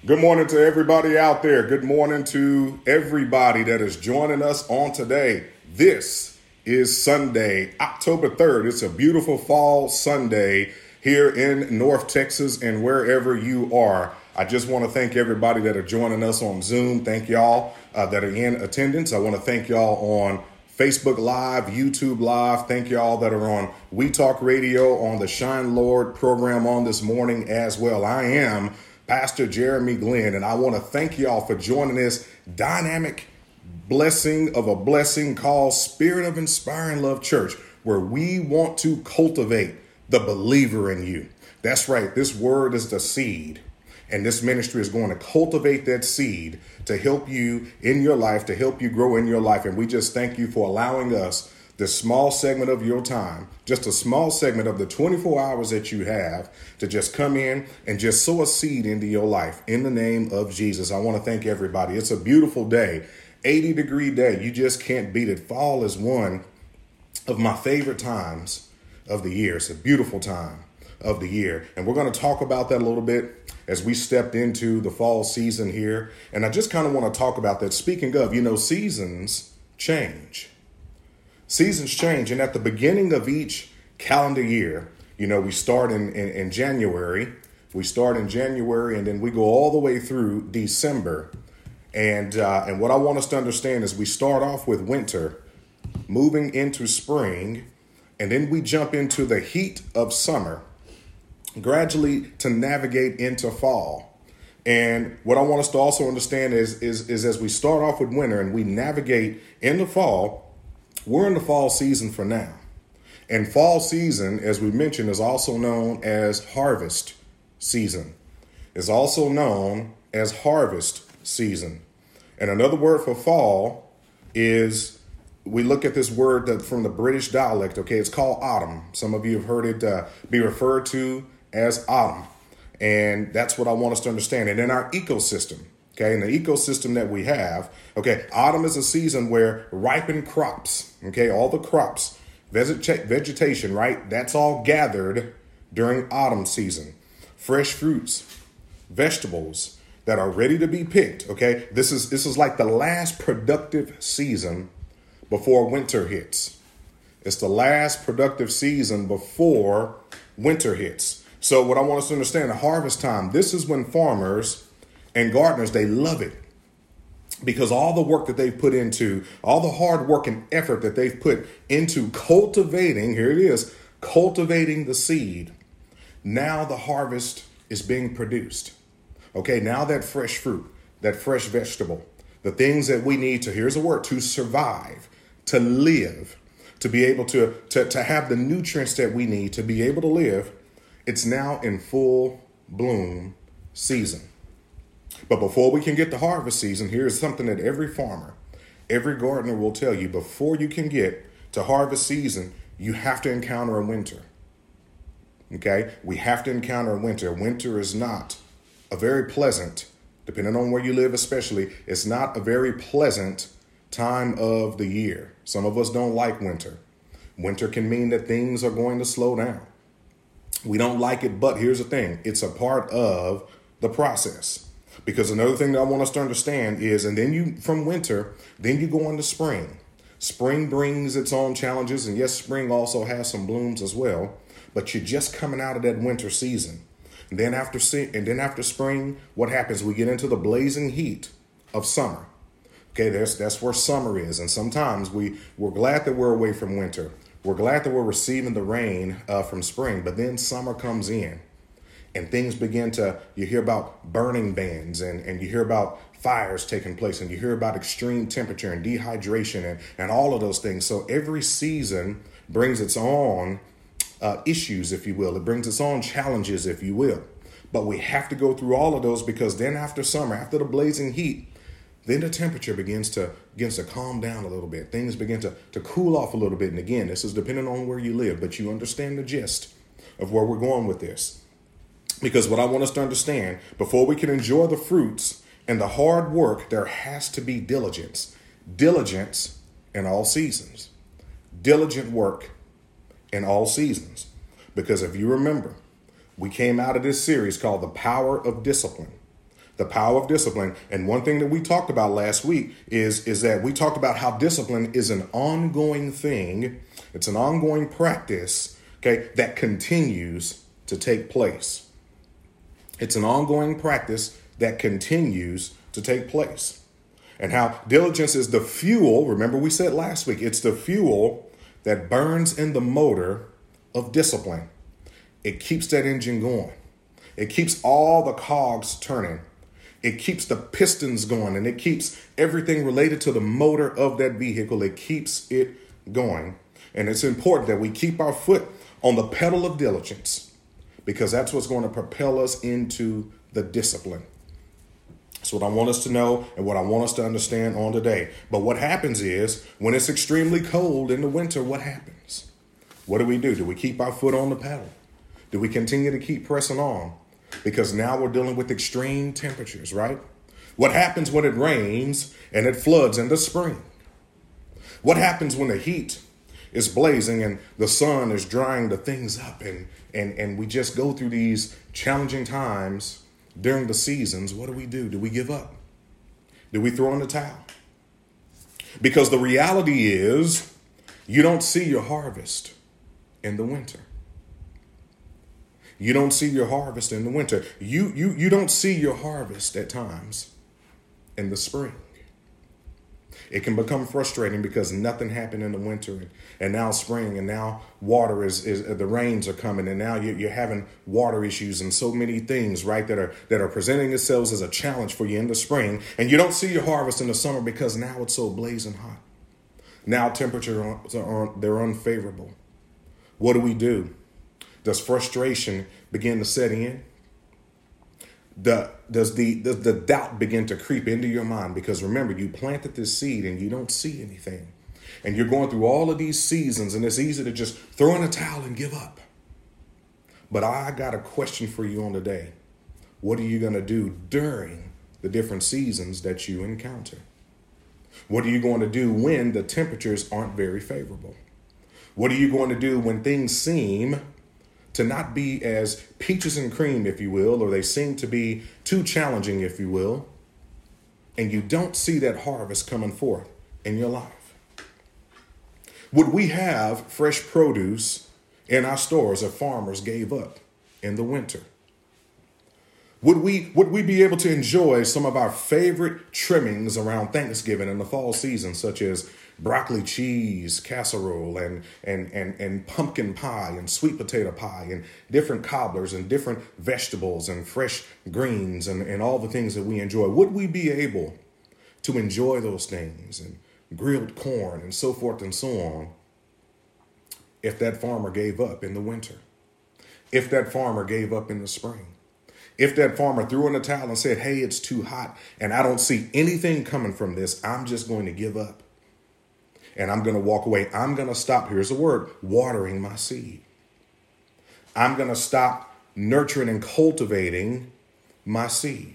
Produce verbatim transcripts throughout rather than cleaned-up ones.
Good morning to everybody out there. Good morning to everybody that is joining us on today. This is Sunday, October third. It's a beautiful fall Sunday here in North Texas and wherever you are. I just want to thank everybody that are joining us on Zoom. Thank y'all uh, that are in attendance. I want to thank y'all on Facebook Live, YouTube Live. Thank y'all that are on We Talk Radio on the Shine Lord program on this morning as well. I am Pastor Jeremy Glenn, and I want to thank y'all for joining this dynamic blessing of a blessing called Spirit of Inspiring Love Church, where we want to cultivate the believer in you. That's right. This word is the seed, and this ministry is going to cultivate that seed to help you in your life, to help you grow in your life. And we just thank you for allowing us this small segment of your time, just a small segment of the twenty-four hours that you have to just come in and just sow a seed into your life in the name of Jesus. I want to thank everybody. It's a beautiful day, eighty degree day. You just can't beat it. Fall is one of my favorite times of the year. It's a beautiful time of the year. And we're going to talk about that a little bit as we stepped into the fall season here. And I just kind of want to talk about that. Speaking of, you know, seasons change. Seasons change, and at the beginning of each calendar year, you know, we start in, in, in January. We start in January, and then we go all the way through December. And uh, and what I want us to understand is we start off with winter, moving into spring, and then we jump into the heat of summer, gradually to navigate into fall. And what I want us to also understand is, is, is as we start off with winter and we navigate into fall, we're in the fall season for now. And fall season, as we mentioned, is also known as harvest season. It's also known as harvest season. And another word for fall is, we look at this word that from the British dialect, okay, it's called autumn. Some of you have heard it uh, be referred to as autumn. And that's what I want us to understand. And in our ecosystem, okay, in the ecosystem that we have, okay, autumn is a season where ripened crops, okay, all the crops, vegeta- vegetation, right, that's all gathered during autumn season. Fresh fruits, vegetables that are ready to be picked, okay, this is this is like the last productive season before winter hits. It's the last productive season before winter hits. So what I want us to understand, the harvest time, this is when farmers and gardeners, they love it because all the work that they've put into, all the hard work and effort that they've put into cultivating, here it is, cultivating the seed. Now the harvest is being produced. Okay, now that fresh fruit, that fresh vegetable, the things that we need to, here's a word, to survive, to live, to be able to, to, to have the nutrients that we need to be able to live, it's now in full bloom season. But before we can get to harvest season, here's something that every farmer, every gardener will tell you. Before you can get to harvest season, you have to encounter a winter. Okay, we have to encounter a winter. Winter is not a very pleasant, depending on where you live especially, it's not a very pleasant time of the year. Some of us don't like winter. Winter can mean that things are going to slow down. We don't like it, but here's the thing. It's a part of the process. Because another thing that I want us to understand is, and then you, from winter, then you go into spring. Spring brings its own challenges. And yes, spring also has some blooms as well. But you're just coming out of that winter season. And then after and then after spring, what happens? We get into the blazing heat of summer. Okay, that's, that's where summer is. And sometimes we, we're glad that we're away from winter. We're glad that we're receiving the rain uh, from spring. But then summer comes in. And things begin to, you hear about burning bans and, and you hear about fires taking place and you hear about extreme temperature and dehydration and, and all of those things. So every season brings its own uh, issues, if you will. It brings its own challenges, if you will. But we have to go through all of those because then after summer, after the blazing heat, then the temperature begins to begins to calm down a little bit. Things begin to, to cool off a little bit. And again, this is depending on where you live, but you understand the gist of where we're going with this. Because what I want us to understand, before we can enjoy the fruits and the hard work, there has to be diligence. Diligence in all seasons. Diligent work in all seasons. Because if you remember, we came out of this series called The Power of Discipline. the power of discipline. And one thing that we talked about last week is, is that we talked about how discipline is an ongoing thing. It's an ongoing practice, okay, that continues to take place. It's an ongoing practice that continues to take place. And how diligence is the fuel. Remember, we said last week, it's the fuel that burns in the motor of discipline. It keeps that engine going. It keeps all the cogs turning. It keeps the pistons going, and it keeps everything related to the motor of that vehicle. It keeps it going. And it's important that we keep our foot on the pedal of diligence, because that's what's going to propel us into the discipline. That's what I want us to know and what I want us to understand on today. But what happens is, when it's extremely cold in the winter, what happens? What do we do? Do we keep our foot on the pedal? Do we continue to keep pressing on? Because now we're dealing with extreme temperatures, right? What happens when it rains and it floods in the spring? What happens when the heat is blazing and the sun is drying the things up, and, and, and we just go through these challenging times during the seasons? What do we do? Do we give up? Do we throw in the towel? Because the reality is, you don't see your harvest in the winter. You don't see your harvest in the winter. You, you, you don't see your harvest at times in the spring. It can become frustrating because nothing happened in the winter, and, and now spring, and now water is, is the rains are coming, and now you're, you're having water issues and so many things, right, that are that are presenting themselves as a challenge for you in the spring. And you don't see your harvest in the summer because now it's so blazing hot. Now temperatures are they're unfavorable. What do we do? Does frustration begin to set in? The, does the, the the doubt begin to creep into your mind? Because remember, you planted this seed and you don't see anything. And you're going through all of these seasons, and it's easy to just throw in a towel and give up. But I got a question for you on today. What are you going to do during the different seasons that you encounter? What are you going to do when the temperatures aren't very favorable? What are you going to do when things seem to not be as peaches and cream, if you will, or they seem to be too challenging, if you will, and you don't see that harvest coming forth in your life? Would we have fresh produce in our stores if farmers gave up in the winter? Would we, would we be able to enjoy some of our favorite trimmings around Thanksgiving and the fall season, such as broccoli cheese casserole and, and, and, and pumpkin pie and sweet potato pie and different cobblers and different vegetables and fresh greens and, and all the things that we enjoy? Would we be able to enjoy those things, and grilled corn and so forth and so on, if that farmer gave up in the winter? If that farmer gave up in the spring? If that farmer threw in the towel and said, hey, it's too hot and I don't see anything coming from this, I'm just going to give up and I'm going to walk away. I'm going to stop, here's the word, watering my seed. I'm going to stop nurturing and cultivating my seed.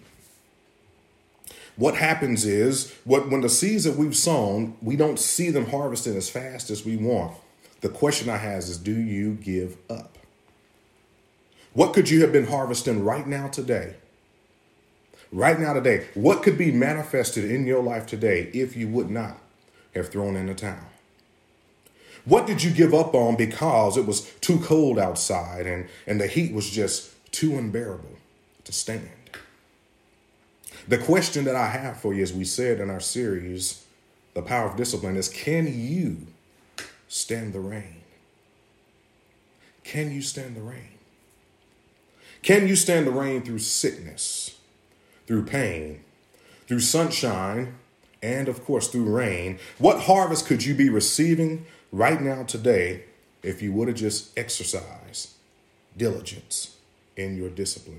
What happens is, what when the seeds that we've sown, we don't see them harvested as fast as we want. The question I have is, do you give up? What could you have been harvesting right now today? Right now today, what could be manifested in your life today if you would not have thrown in the towel? What did you give up on because it was too cold outside and, and the heat was just too unbearable to stand? The question that I have for you, as we said in our series, The Power of Discipline, is, can you stand the rain? Can you stand the rain? Can you stand the rain through sickness, through pain, through sunshine, and of course through rain? What harvest could you be receiving right now today if you would have just exercised diligence in your discipline?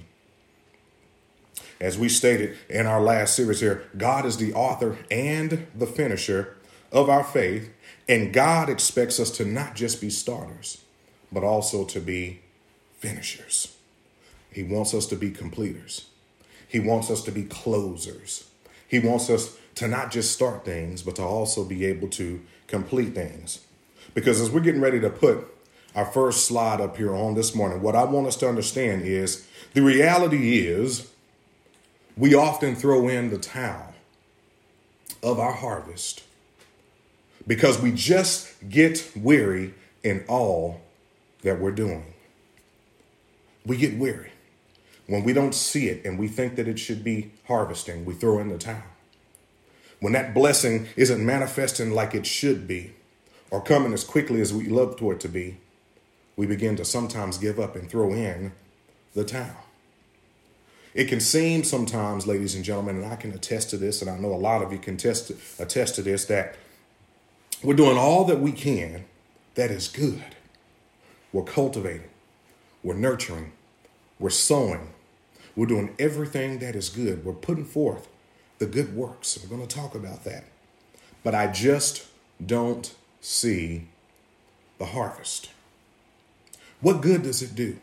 As we stated in our last series here, God is the author and the finisher of our faith, and God expects us to not just be starters, but also to be finishers. He wants us to be completers. He wants us to be closers. He wants us to not just start things, but to also be able to complete things. Because as we're getting ready to put our first slide up here on this morning, what I want us to understand is the reality is we often throw in the towel of our harvest because we just get weary in all that we're doing. We get weary. When we don't see it and we think that it should be harvesting, we throw in the towel. When that blessing isn't manifesting like it should be or coming as quickly as we love for it to be, we begin to sometimes give up and throw in the towel. It can seem sometimes, ladies and gentlemen, and I can attest to this, and I know a lot of you can test, attest to this, that we're doing all that we can that is good. We're cultivating, we're nurturing, we're sowing, we're doing everything that is good. We're putting forth the good works. We're going to talk about that. But I just don't see the harvest. What good does it do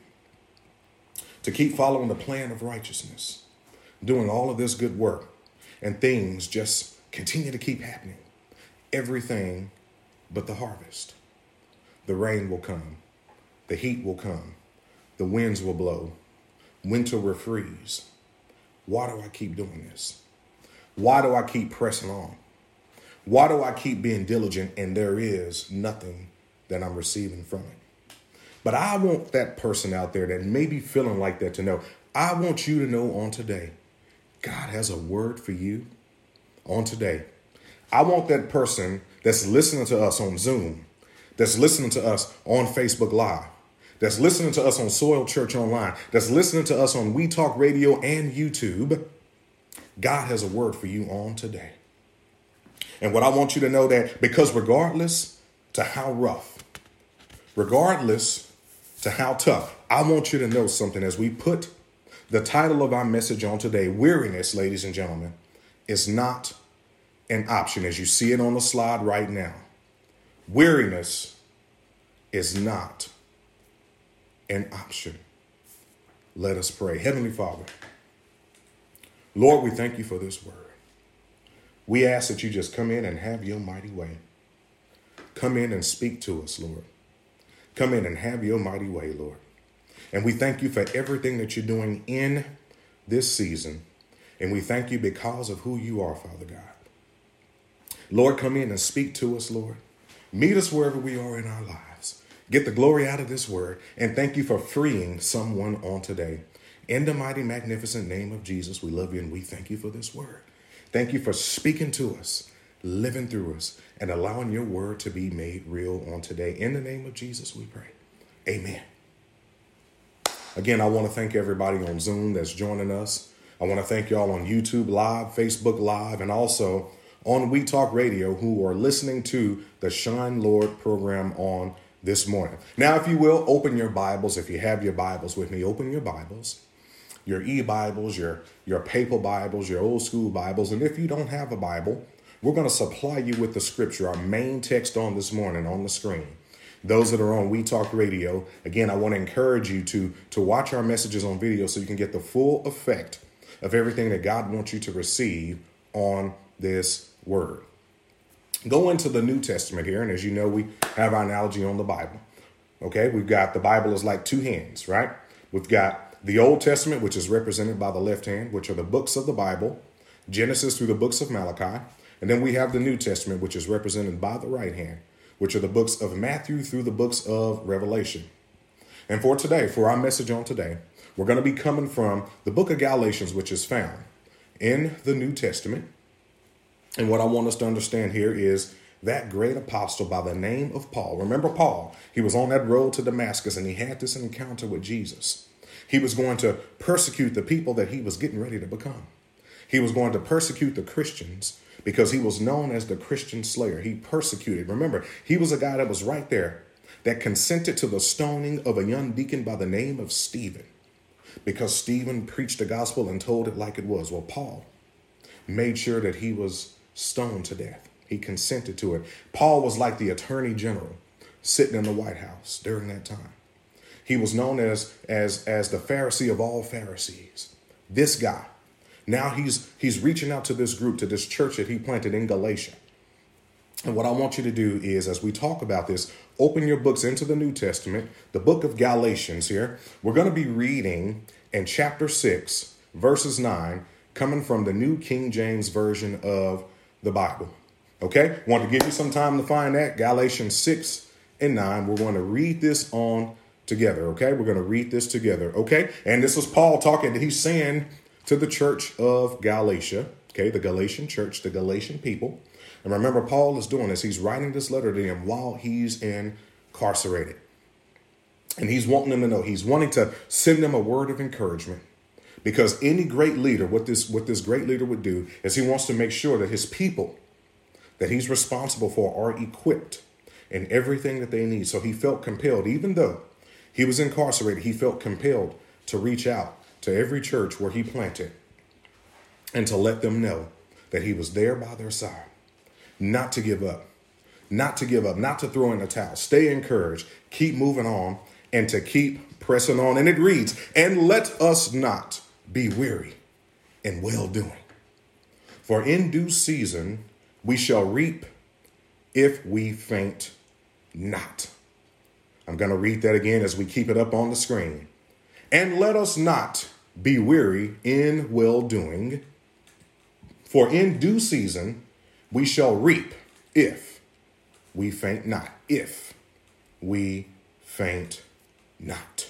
to keep following the plan of righteousness, doing all of this good work, and things just continue to keep happening? Everything but the harvest. The rain will come. The heat will come. The winds will blow. Winter will freeze. Why do I keep doing this? Why do I keep pressing on? Why do I keep being diligent and there is nothing that I'm receiving from it? But I want that person out there that may be feeling like that to know, I want you to know on today, God has a word for you on today. I want that person that's listening to us on Zoom, that's listening to us on Facebook Live, that's listening to us on Soil Church Online, that's listening to us on We Talk Radio and YouTube. God has a word for you on today. And what I want you to know that because regardless to how rough, regardless to how tough, I want you to know something as we put the title of our message on today, weariness, ladies and gentlemen, is not an option as you see it on the slide right now. Weariness is not an option. Let us pray. Heavenly Father, Lord, we thank you for this word. We ask that you just come in and have your mighty way. Come in and speak to us, Lord. Come in and have your mighty way, Lord. And we thank you for everything that you're doing in this season. And we thank you because of who you are, Father God. Lord, come in and speak to us, Lord. Meet us wherever we are in our lives. Get the glory out of this word. And thank you for freeing someone on today. In the mighty, magnificent name of Jesus, we love you and we thank you for this word. Thank you for speaking to us, living through us, and allowing your word to be made real on today. In the name of Jesus, we pray. Amen. Again, I want to thank everybody on Zoom that's joining us. I want to thank y'all on YouTube Live, Facebook Live, and also on We Talk Radio who are listening to the Shine Lord program on this morning. Now, if you will, open your Bibles. If you have your Bibles with me, open your Bibles. Your e-Bibles, your, your paper Bibles, your old school Bibles. And if you don't have a Bible, we're going to supply you with the scripture, our main text on this morning on the screen. Those that are on We Talk Radio, again, I want to encourage you to, to watch our messages on video so you can get the full effect of everything that God wants you to receive on this word. Go into the New Testament here. And as you know, we have our analogy on the Bible. Okay, we've got the Bible is like two hands, right? We've got the Old Testament, which is represented by the left hand, which are the books of the Bible, Genesis through the books of Malachi. And then we have the New Testament, which is represented by the right hand, which are the books of Matthew through the books of Revelation. And for today, for our message on today, we're going to be coming from the book of Galatians, which is found in the New Testament. And what I want us to understand here is that great apostle by the name of Paul. Remember Paul, he was on that road to Damascus and he had this encounter with Jesus. He was going to persecute the people that he was getting ready to become. He was going to persecute the Christians because he was known as the Christian slayer. He persecuted. Remember, he was a guy that was right there that consented to the stoning of a young deacon by the name of Stephen because Stephen preached the gospel and told it like it was. Well, Paul made sure that he was stoned to death. He consented to it. Paul was like the attorney general sitting in the White House during that time. He was known as, as, as the Pharisee of all Pharisees. This guy. Now he's, he's reaching out to this group, to this church that he planted in Galatia. And what I want you to do is, as we talk about this, open your books into the New Testament, the book of Galatians here. We're going to be reading in chapter six, verses nine coming from the New King James Version of the Bible. Okay, want to give you some time to find that. Galatians six and nine. We're going to read this on together. Okay, we're going to read this together. Okay, and this is Paul talking. He's saying to the church of Galatia, okay, the Galatian church, the Galatian people. And remember, Paul is doing this. He's writing this letter to them while he's incarcerated. And he's wanting them to know, he's wanting to send them a word of encouragement. Because any great leader, what this, what this great leader would do is he wants to make sure that his people that he's responsible for are equipped in everything that they need. So he felt compelled, even though he was incarcerated, he felt compelled to reach out to every church where he planted and to let them know that he was there by their side, not to give up, not to give up, not to throw in the towel, stay encouraged, keep moving on, and to keep pressing on. And it reads, and let us not be weary in well doing, for in due season we shall reap if we faint not. I'm going to read that again as we keep it up on the screen. And let us not be weary in well doing, for in due season we shall reap if we faint not. If we faint not.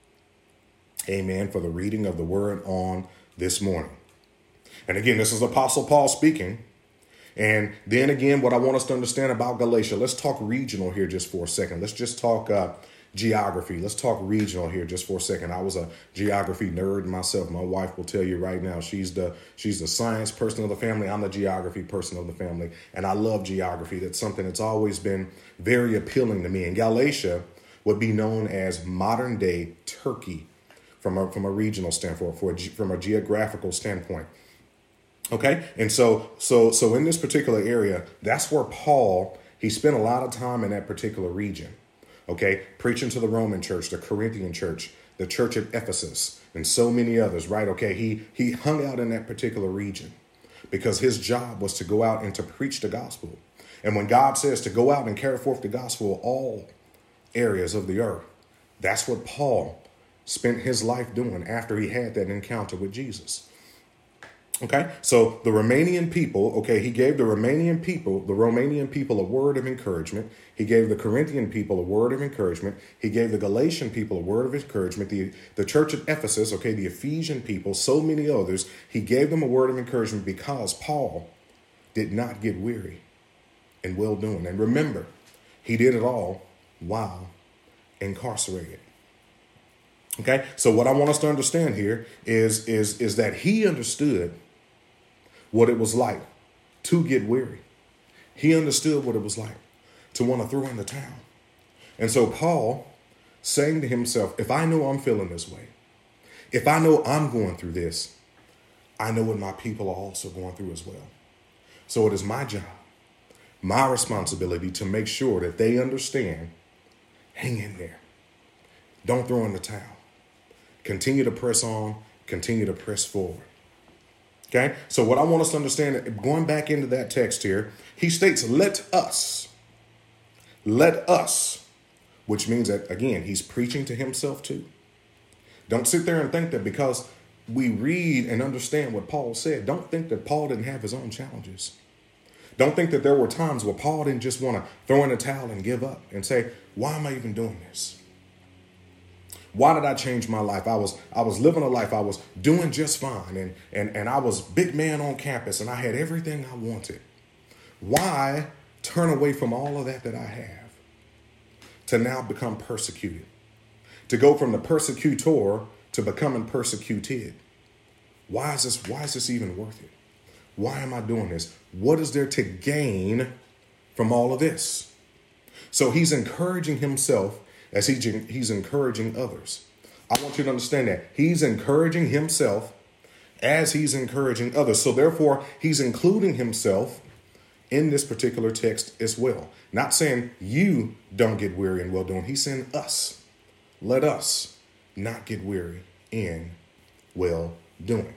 Amen. For the reading of the word on this morning. And again, this is Apostle Paul speaking. And then again, what I want us to understand about Galatia, let's talk regional here just for a second. Let's just talk uh, geography. Let's talk regional here just for a second. I was a geography nerd myself. My wife will tell you right now, she's the she's the science person of the family. I'm the geography person of the family. And I love geography. That's something that's always been very appealing to me. And Galatia would be known as modern day Turkey from a, from a regional standpoint, for a, from a geographical standpoint. Okay. And so so so in this particular area, that's where Paul, he spent a lot of time in that particular region. OK, preaching to the Roman church, the Corinthian church, the church at Ephesus, and so many others. Right. OK, he he hung out in that particular region because his job was to go out and to preach the gospel. And when God says to go out and carry forth the gospel of all areas of the earth, that's what Paul spent his life doing after he had that encounter with Jesus. OK, so the Romanian people, OK, he gave the Romanian people, the Romanian people a word of encouragement. He gave the Corinthian people a word of encouragement. He gave the Galatian people a word of encouragement. The, the church at Ephesus, OK, the Ephesian people, so many others, he gave them a word of encouragement because Paul did not get weary in well doing. And remember, he did it all while incarcerated. OK, so what I want us to understand here is, is, is that he understood what it was like to get weary. He understood what it was like to want to throw in the towel. And so Paul saying to himself, if I know I'm feeling this way, if I know I'm going through this, I know what my people are also going through as well. So it is my job, my responsibility to make sure that they understand, hang in there. Don't throw in the towel. Continue to press on, continue to press forward. Okay, so what I want us to understand, going back into that text here, he states, let us, let us, which means that, again, he's preaching to himself too. Don't sit there and think that because we read and understand what Paul said, don't think that Paul didn't have his own challenges. Don't think that there were times where Paul didn't just want to throw in a towel and give up and say, why am I even doing this? Why did I change my life? I was I was living a life. I was doing just fine. And, and, and I was big man on campus and I had everything I wanted. Why turn away from all of that that I have to now become persecuted? To go from the persecutor to becoming persecuted? Why is this, why is this even worth it? Why am I doing this? What is there to gain from all of this? So he's encouraging himself as he, he's encouraging others. I want you to understand that he's encouraging himself as he's encouraging others. So therefore, he's including himself in this particular text as well. Not saying you don't get weary in well doing. He's saying us. Let us not get weary in well doing.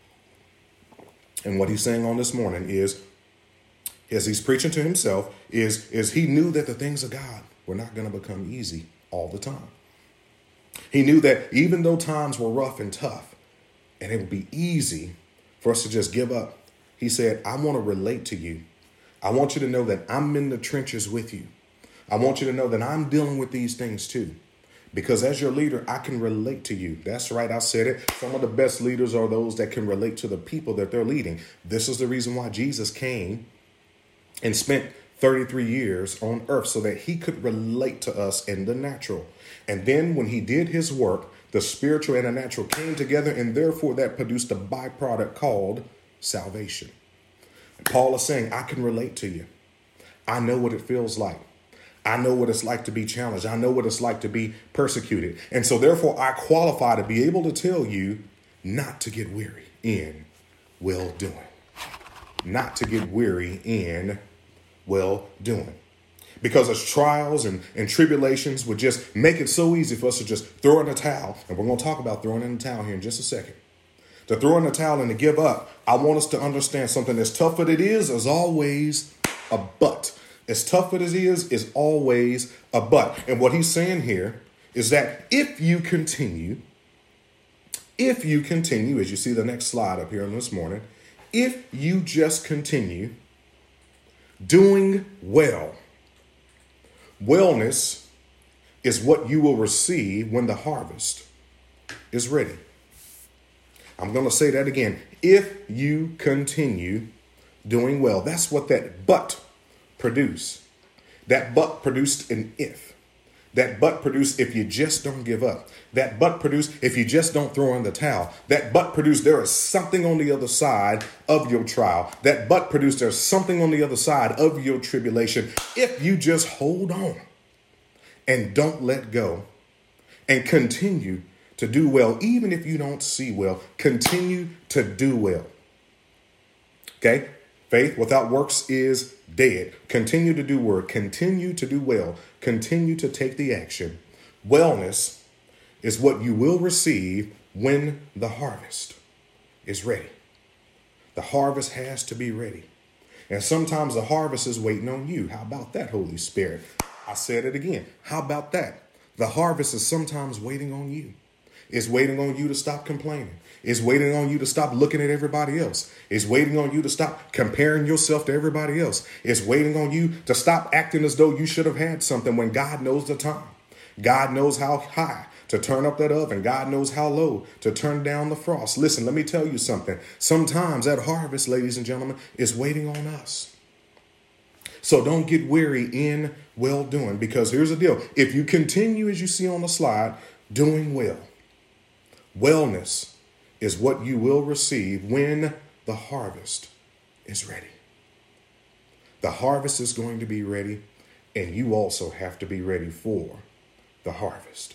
And what he's saying on this morning is, as he's preaching to himself, is, is he knew that the things of God were not going to become easy all the time. He knew that even though times were rough and tough, and it would be easy for us to just give up. He said, I want to relate to you. I want you to know that I'm in the trenches with you. I want you to know that I'm dealing with these things too. Because as your leader, I can relate to you. That's right. I said it. Some of the best leaders are those that can relate to the people that they're leading. This is the reason why Jesus came and spent thirty-three years on earth so that he could relate to us in the natural. And then when he did his work, the spiritual and the natural came together, and therefore that produced a byproduct called salvation. And Paul is saying, I can relate to you. I know what it feels like. I know what it's like to be challenged. I know what it's like to be persecuted. And so therefore I qualify to be able to tell you not to get weary in well doing. Not to get weary in well doing. Because as trials and, and tribulations would just make it so easy for us to just throw in the towel. And we're going to talk about throwing in the towel here in just a second. To throw in the towel and to give up, I want us to understand something. As tough as it is, as always, a but. As tough as it is, is always a but. And what he's saying here is that if you continue, if you continue, as you see the next slide up here on this morning, if you just continue doing well, wellness is what you will receive when the harvest is ready. I'm going to say that again. If you continue doing well, that's what that but produced. That but produced an if. That but produced if you just don't give up. That but produced if you just don't throw in the towel. That but produced there is something on the other side of your trial. That but produced there's something on the other side of your tribulation. If you just hold on and don't let go and continue to do well, even if you don't see well, continue to do well. Okay? Faith without works is dead. Continue to do work. Continue to do well. Continue to take the action. Wellness is what you will receive when the harvest is ready. The harvest has to be ready. And sometimes the harvest is waiting on you. How about that, Holy Spirit? I said it again. How about that? The harvest is sometimes waiting on you. It's waiting on you to stop complaining. It's waiting on you to stop looking at everybody else. It's waiting on you to stop comparing yourself to everybody else. It's waiting on you to stop acting as though you should have had something when God knows the time. God knows how high to turn up that oven. God knows how low to turn down the frost. Listen, let me tell you something. Sometimes that harvest, ladies and gentlemen, is waiting on us. So don't get weary in well doing, because here's the deal. If you continue, as you see on the slide, doing well, wellness is what you will receive when the harvest is ready. The harvest is going to be ready, and you also have to be ready for the harvest.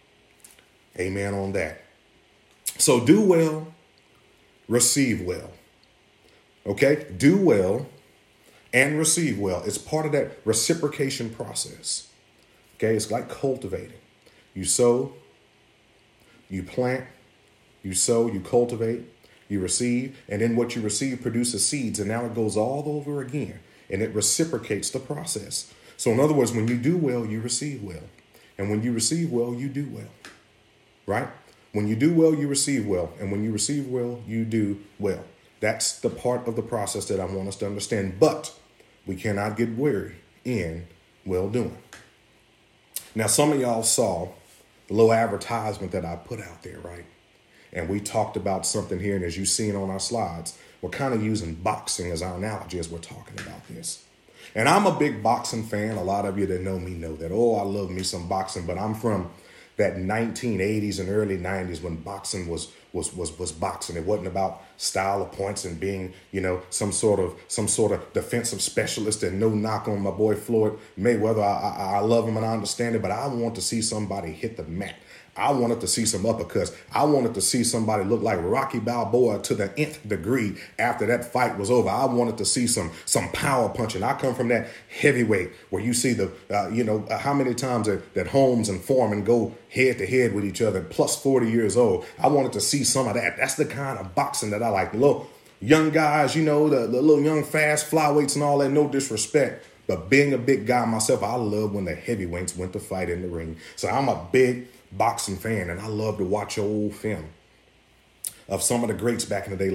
Amen on that. So do well, receive well. Okay? Do well and receive well. It's part of that reciprocation process. Okay? It's like cultivating. You sow, you plant, you sow, you cultivate, you receive, and then what you receive produces seeds, and now it goes all over again, and it reciprocates the process. So in other words, when you do well, you receive well. And when you receive well, you do well. Right? When you do well, you receive well. And when you receive well, you do well. That's the part of the process that I want us to understand. But we cannot get weary in well doing. Now, some of y'all saw the little advertisement that I put out there, right? And we talked about something here, and as you've seen on our slides, we're kind of using boxing as our analogy as we're talking about this. And I'm a big boxing fan. A lot of you that know me know that. Oh, I love me some boxing, but I'm from that nineteen eighties and early nineties when boxing was was was was boxing. It wasn't about style of points and being, you know, some sort of some sort of defensive specialist. And no knock on my boy Floyd Mayweather. I, I, I love him and I understand it, but I want to see somebody hit the mat. I wanted to see some uppercuts. I wanted to see somebody look like Rocky Balboa to the nth degree after that fight was over. I wanted to see some some power punching. I come from that heavyweight where you see the, uh, you know, uh, how many times that, that Holmes and Foreman go head to head with each other, plus forty years old. I wanted to see some of that. That's the kind of boxing that I like. The little young guys, you know, the, the little young fast flyweights and all that, no disrespect. But being a big guy myself, I love when the heavyweights went to fight in the ring. So I'm a big boxing fan, and I love to watch old film of some of the greats back in the day, like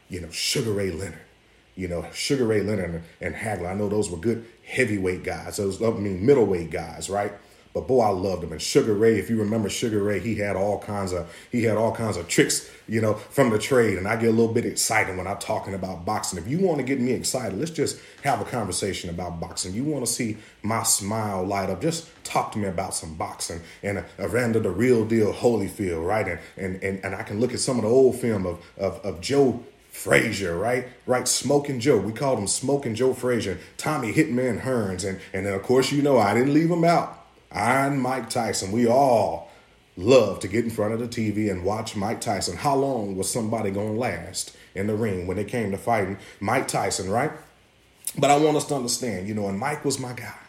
you know, Sugar Ray Leonard. You know, Sugar Ray Leonard and, and Hagler. I know those were good heavyweight guys. Those, I mean, middleweight guys, right? But boy, I loved him. And Sugar Ray, if you remember Sugar Ray, he had all kinds of he had all kinds of tricks, you know, from the trade. And I get a little bit excited when I'm talking about boxing. If you want to get me excited, let's just have a conversation about boxing. You want to see my smile light up, just talk to me about some boxing. And Evander the Real Deal Holyfield, right? And and and, and I can look at some of the old film of of, of Joe Frazier, right? Right, Smoking Joe. We called him Smoking Joe Frazier. Tommy Hitman Hearns. And, and then, of course, you know, I didn't leave him out. Iron Mike Tyson. We all love to get in front of the T V and watch Mike Tyson. How long was somebody going to last in the ring when it came to fighting Mike Tyson, right? But I want us to understand, you know, and Mike was my guy.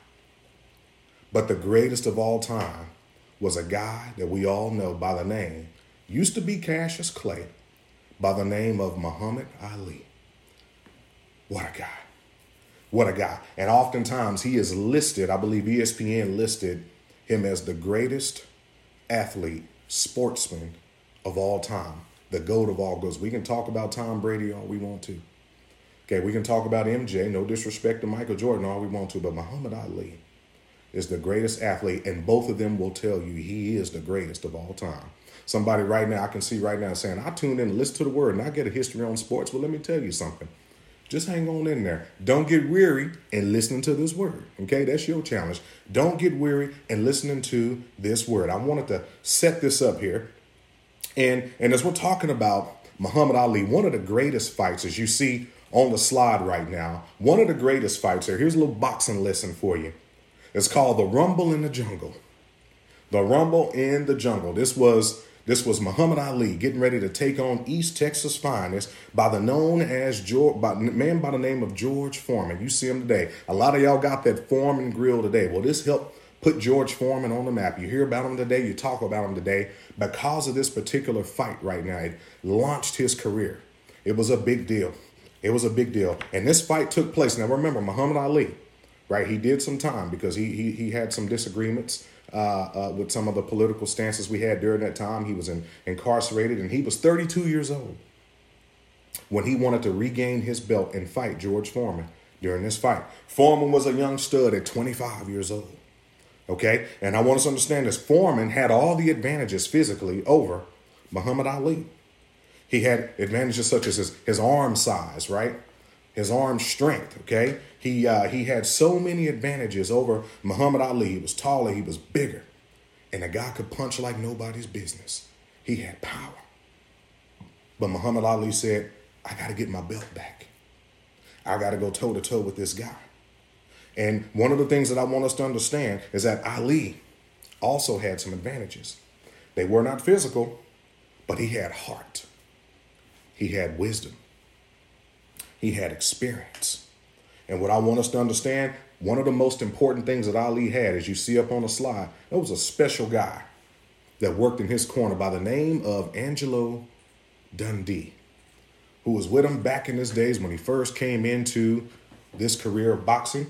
But the greatest of all time was a guy that we all know by the name, used to be Cassius Clay, by the name of Muhammad Ali. What a guy. What a guy. And oftentimes he is listed, I believe E S P N listed him as the greatest athlete, sportsman of all time, the GOAT of all GOATs. We can talk about Tom Brady all we want to. Okay, we can talk about M J, no disrespect to Michael Jordan, all we want to, but Muhammad Ali is the greatest athlete, and both of them will tell you he is the greatest of all time. Somebody right now, I can see right now saying, I tuned in and listen to the word and I get a history on sports. Well, let me tell you something. Just hang on in there. Don't get weary in listening to this word. Okay, that's your challenge. Don't get weary in listening to this word. I wanted to set this up here. And, and as we're talking about Muhammad Ali, one of the greatest fights, as you see on the slide right now, one of the greatest fights here. Here's a little boxing lesson for you. It's called the Rumble in the Jungle. The Rumble in the Jungle. This was This was Muhammad Ali getting ready to take on East Texas finest by the known as George, by man by the name of George Foreman. You see him today. A lot of y'all got that Foreman grill today. Well, this helped put George Foreman on the map. You hear about him today. You talk about him today because of this particular fight right now. It launched his career. It was a big deal. It was a big deal. And this fight took place. Now, remember, Muhammad Ali, right? He did some time because he he, he had some disagreements Uh, uh, with some of the political stances we had during that time. He was in, incarcerated, and he was thirty-two years old when he wanted to regain his belt and fight George Foreman during this fight. Foreman was a young stud at twenty-five years old. Okay, and I want us to understand this. Foreman had all the advantages physically over Muhammad Ali. He had advantages such as his, his arm size, right? His arm strength, okay? He uh, he had so many advantages over Muhammad Ali. He was taller, he was bigger, and the guy could punch like nobody's business. He had power. But Muhammad Ali said, I got to get my belt back. I got to go toe-to-toe with this guy. And one of the things that I want us to understand is that Ali also had some advantages. They were not physical, but he had heart. He had wisdom. He had experience. And what I want us to understand, one of the most important things that Ali had, as you see up on the slide, there was a special guy that worked in his corner by the name of Angelo Dundee, who was with him back in his days when he first came into this career of boxing.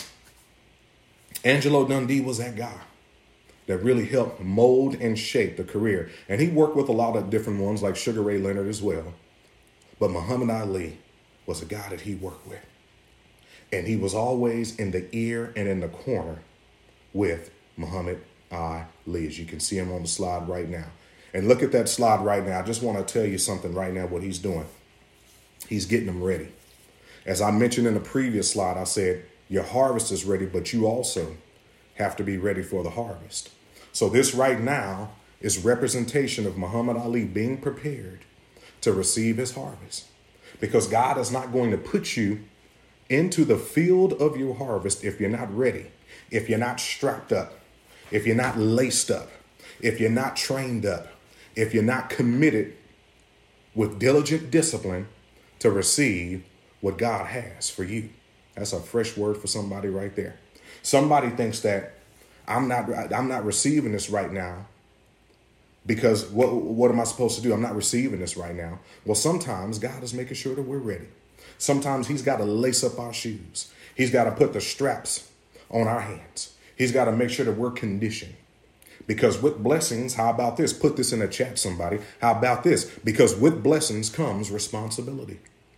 Angelo Dundee was that guy that really helped mold and shape the career. And he worked with a lot of different ones like Sugar Ray Leonard as well. But Muhammad Ali was a guy that he worked with. And he was always in the ear and in the corner with Muhammad Ali, as you can see him on the slide right now. And look at that slide right now. I just want to tell you something right now, what he's doing. He's getting them ready. As I mentioned in the previous slide, I said, your harvest is ready, but you also have to be ready for the harvest. So this right now is representation of Muhammad Ali being prepared to receive his harvest. Because God is not going to put you into the field of your harvest if you're not ready, if you're not strapped up, if you're not laced up, if you're not trained up, if you're not committed with diligent discipline to receive what God has for you. That's a fresh word for somebody right there. Somebody thinks that I'm not I'm not receiving this right now because what what am I supposed to do? I'm not receiving this right now. Well, sometimes God is making sure that we're ready. Sometimes he's got to lace up our shoes. He's got to put the straps on our hands. He's got to make sure that we're conditioned. Because with blessings, how about this? Put this in a chat, somebody. How about this? Because with blessings comes responsibility.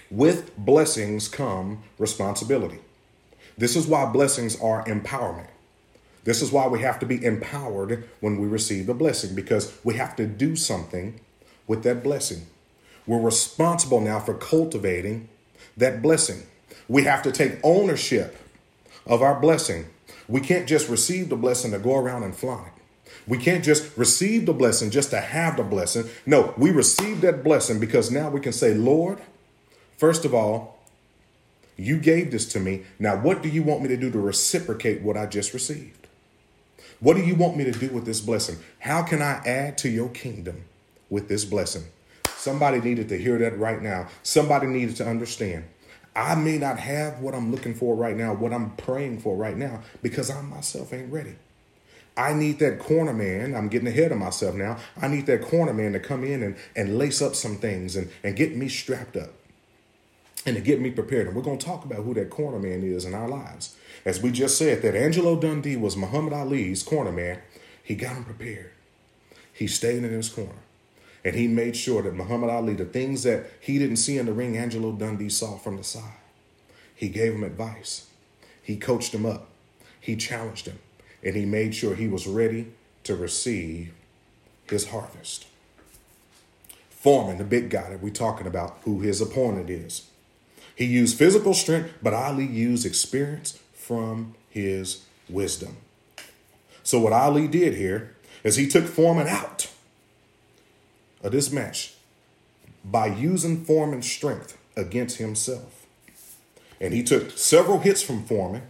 With blessings come responsibility. This is why blessings are empowerment. This is why we have to be empowered when we receive the blessing, because we have to do something with that blessing. We're responsible now for cultivating that blessing. We have to take ownership of our blessing. We can't just receive the blessing to go around and flaunt it. We can't just receive the blessing just to have the blessing. No, we receive that blessing because now we can say, Lord, first of all, you gave this to me. Now, what do you want me to do to reciprocate what I just received? What do you want me to do with this blessing? How can I add to your kingdom with this blessing? Somebody needed to hear that right now. Somebody needed to understand. I may not have what I'm looking for right now, what I'm praying for right now, because I myself ain't ready. I need that corner man. I'm getting ahead of myself now. I need that corner man to come in and, and lace up some things and, and get me strapped up and to get me prepared. And we're going to talk about who that corner man is in our lives. As we just said, that Angelo Dundee was Muhammad Ali's corner man. He got him prepared. He stayed in his corner. And he made sure that Muhammad Ali, the things that he didn't see in the ring, Angelo Dundee saw from the side. He gave him advice. He coached him up. He challenged him. And he made sure he was ready to receive his harvest. Foreman, the big guy that we're talking about, who his opponent is. He used physical strength, but Ali used experience from his wisdom. So what Ali did here is he took Foreman out of this match by using Foreman's strength against himself. And he took several hits from Foreman.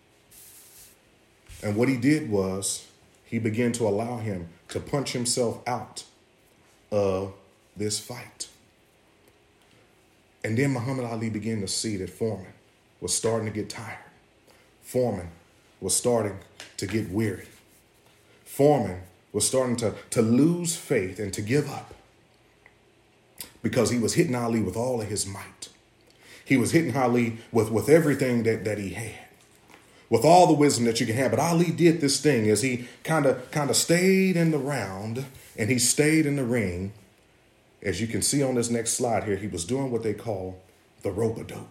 And what he did was he began to allow him to punch himself out of this fight. And then Muhammad Ali began to see that Foreman was starting to get tired. Foreman was starting to get weary. Foreman was starting to, to lose faith and to give up because he was hitting Ali with all of his might. He was hitting Ali with, with everything that, that he had, with all the wisdom that you can have. But Ali did this thing as he kind of kind of stayed in the round and he stayed in the ring. As you can see on this next slide here, he was doing what they call the rope-a-dope.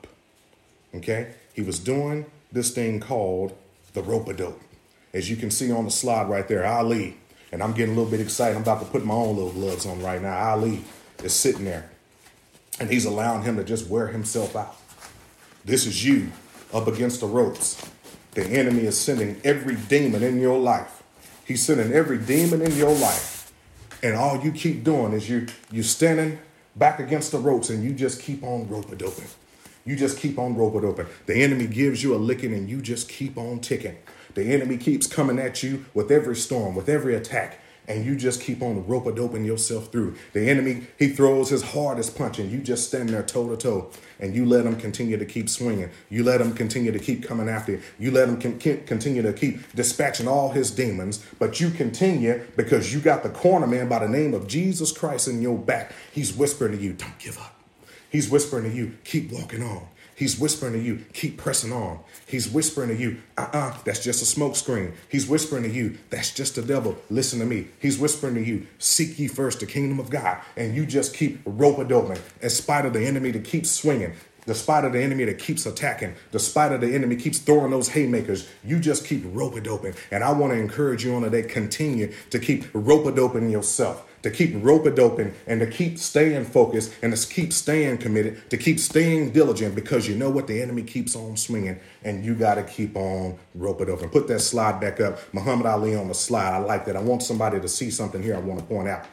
Okay? He was doing this thing called the rope-a-dope. As you can see on the slide right there, Ali, and I'm getting a little bit excited. I'm about to put my own little gloves on right now. Ali is sitting there and he's allowing him to just wear himself out. This is you up against the ropes. The enemy is sending every demon in your life. He's sending every demon in your life. And all you keep doing is you you standing back against the ropes and you just keep on rope-a-doping. You just keep on rope-a-doping. The enemy gives you a licking and you just keep on ticking. The enemy keeps coming at you with every storm, with every attack. And you just keep on rope-a-doping yourself through. The enemy, he throws his hardest punch and you just stand there toe-to-toe and you let him continue to keep swinging. You let him continue to keep coming after you. You let him con- continue to keep dispatching all his demons. But you continue because you got the corner man by the name of Jesus Christ in your back. He's whispering to you, don't give up. He's whispering to you, keep walking on. He's whispering to you, keep pressing on. He's whispering to you, uh-uh, that's just a smoke screen. He's whispering to you, that's just the devil. Listen to me. He's whispering to you, seek ye first the kingdom of God. And you just keep rope-a-doping in spite of the enemy that keeps swinging, despite of the enemy that keeps attacking, despite of the enemy keeps throwing those haymakers. You just keep rope-a-doping. And I want to encourage you on today, continue to keep rope-a-doping yourself. To keep rope-a-doping and to keep staying focused and to keep staying committed, to keep staying diligent, because you know what? The enemy keeps on swinging and you got to keep on rope-a-doping. Put that slide back up. Muhammad Ali on the slide. I like that. I want somebody to see something here I want to point out.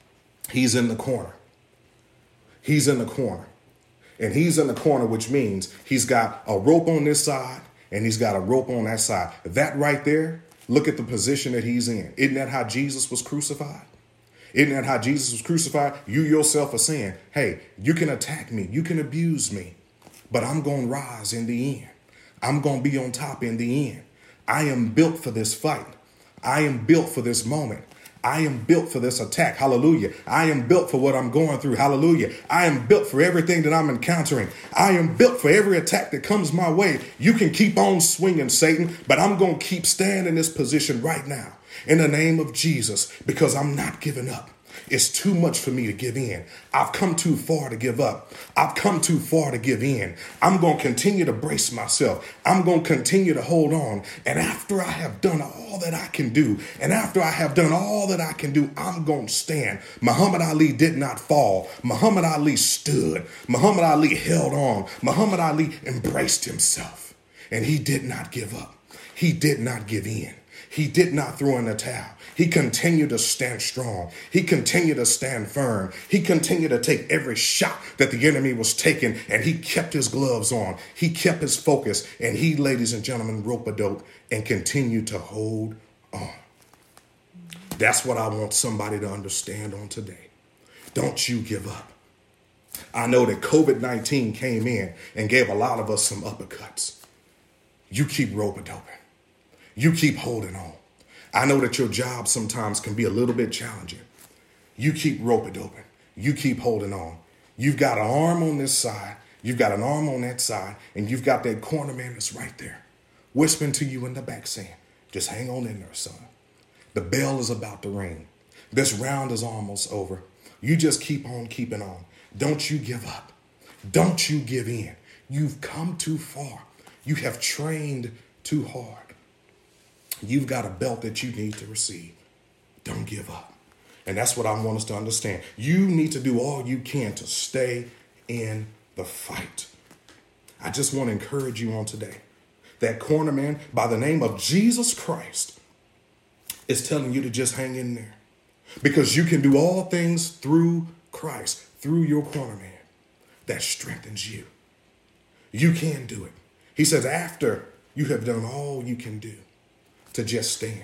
He's in the corner. He's in the corner. And he's in the corner, which means he's got a rope on this side and he's got a rope on that side. That right there, look at the position that he's in. Isn't that how Jesus was crucified? Isn't that how Jesus was crucified? You yourself are saying, hey, you can attack me. You can abuse me, but I'm going to rise in the end. I'm going to be on top in the end. I am built for this fight. I am built for this moment. I am built for this attack. Hallelujah. I am built for what I'm going through. Hallelujah. I am built for everything that I'm encountering. I am built for every attack that comes my way. You can keep on swinging, Satan, but I'm going to keep standing in this position right now in the name of Jesus, because I'm not giving up. It's too much for me to give in. I've come too far to give up. I've come too far to give in. I'm going to continue to brace myself. I'm going to continue to hold on. And after I have done all that I can do, and after I have done all that I can do, I'm going to stand. Muhammad Ali did not fall. Muhammad Ali stood. Muhammad Ali held on. Muhammad Ali embraced himself. And he did not give up. He did not give in. He did not throw in the towel. He continued to stand strong. He continued to stand firm. He continued to take every shot that the enemy was taking, and he kept his gloves on. He kept his focus, and he, ladies and gentlemen, rope-a-dope and continued to hold on. That's what I want somebody to understand on today. Don't you give up. I know that covid nineteen came in and gave a lot of us some uppercuts. You keep rope-a-doping. You keep holding on. I know that your job sometimes can be a little bit challenging. You keep rope-a-doping. You keep holding on. You've got an arm on this side. You've got an arm on that side. And you've got that corner man that's right there, whispering to you in the back saying, just hang on in there, son. The bell is about to ring. This round is almost over. You just keep on keeping on. Don't you give up. Don't you give in. You've come too far. You have trained too hard. You've got a belt that you need to receive. Don't give up. And that's what I want us to understand. You need to do all you can to stay in the fight. I just want to encourage you on today. That corner man by the name of Jesus Christ is telling you to just hang in there. Because you can do all things through Christ, through your corner man. That strengthens you. You can do it. He says after you have done all you can do, to just stand.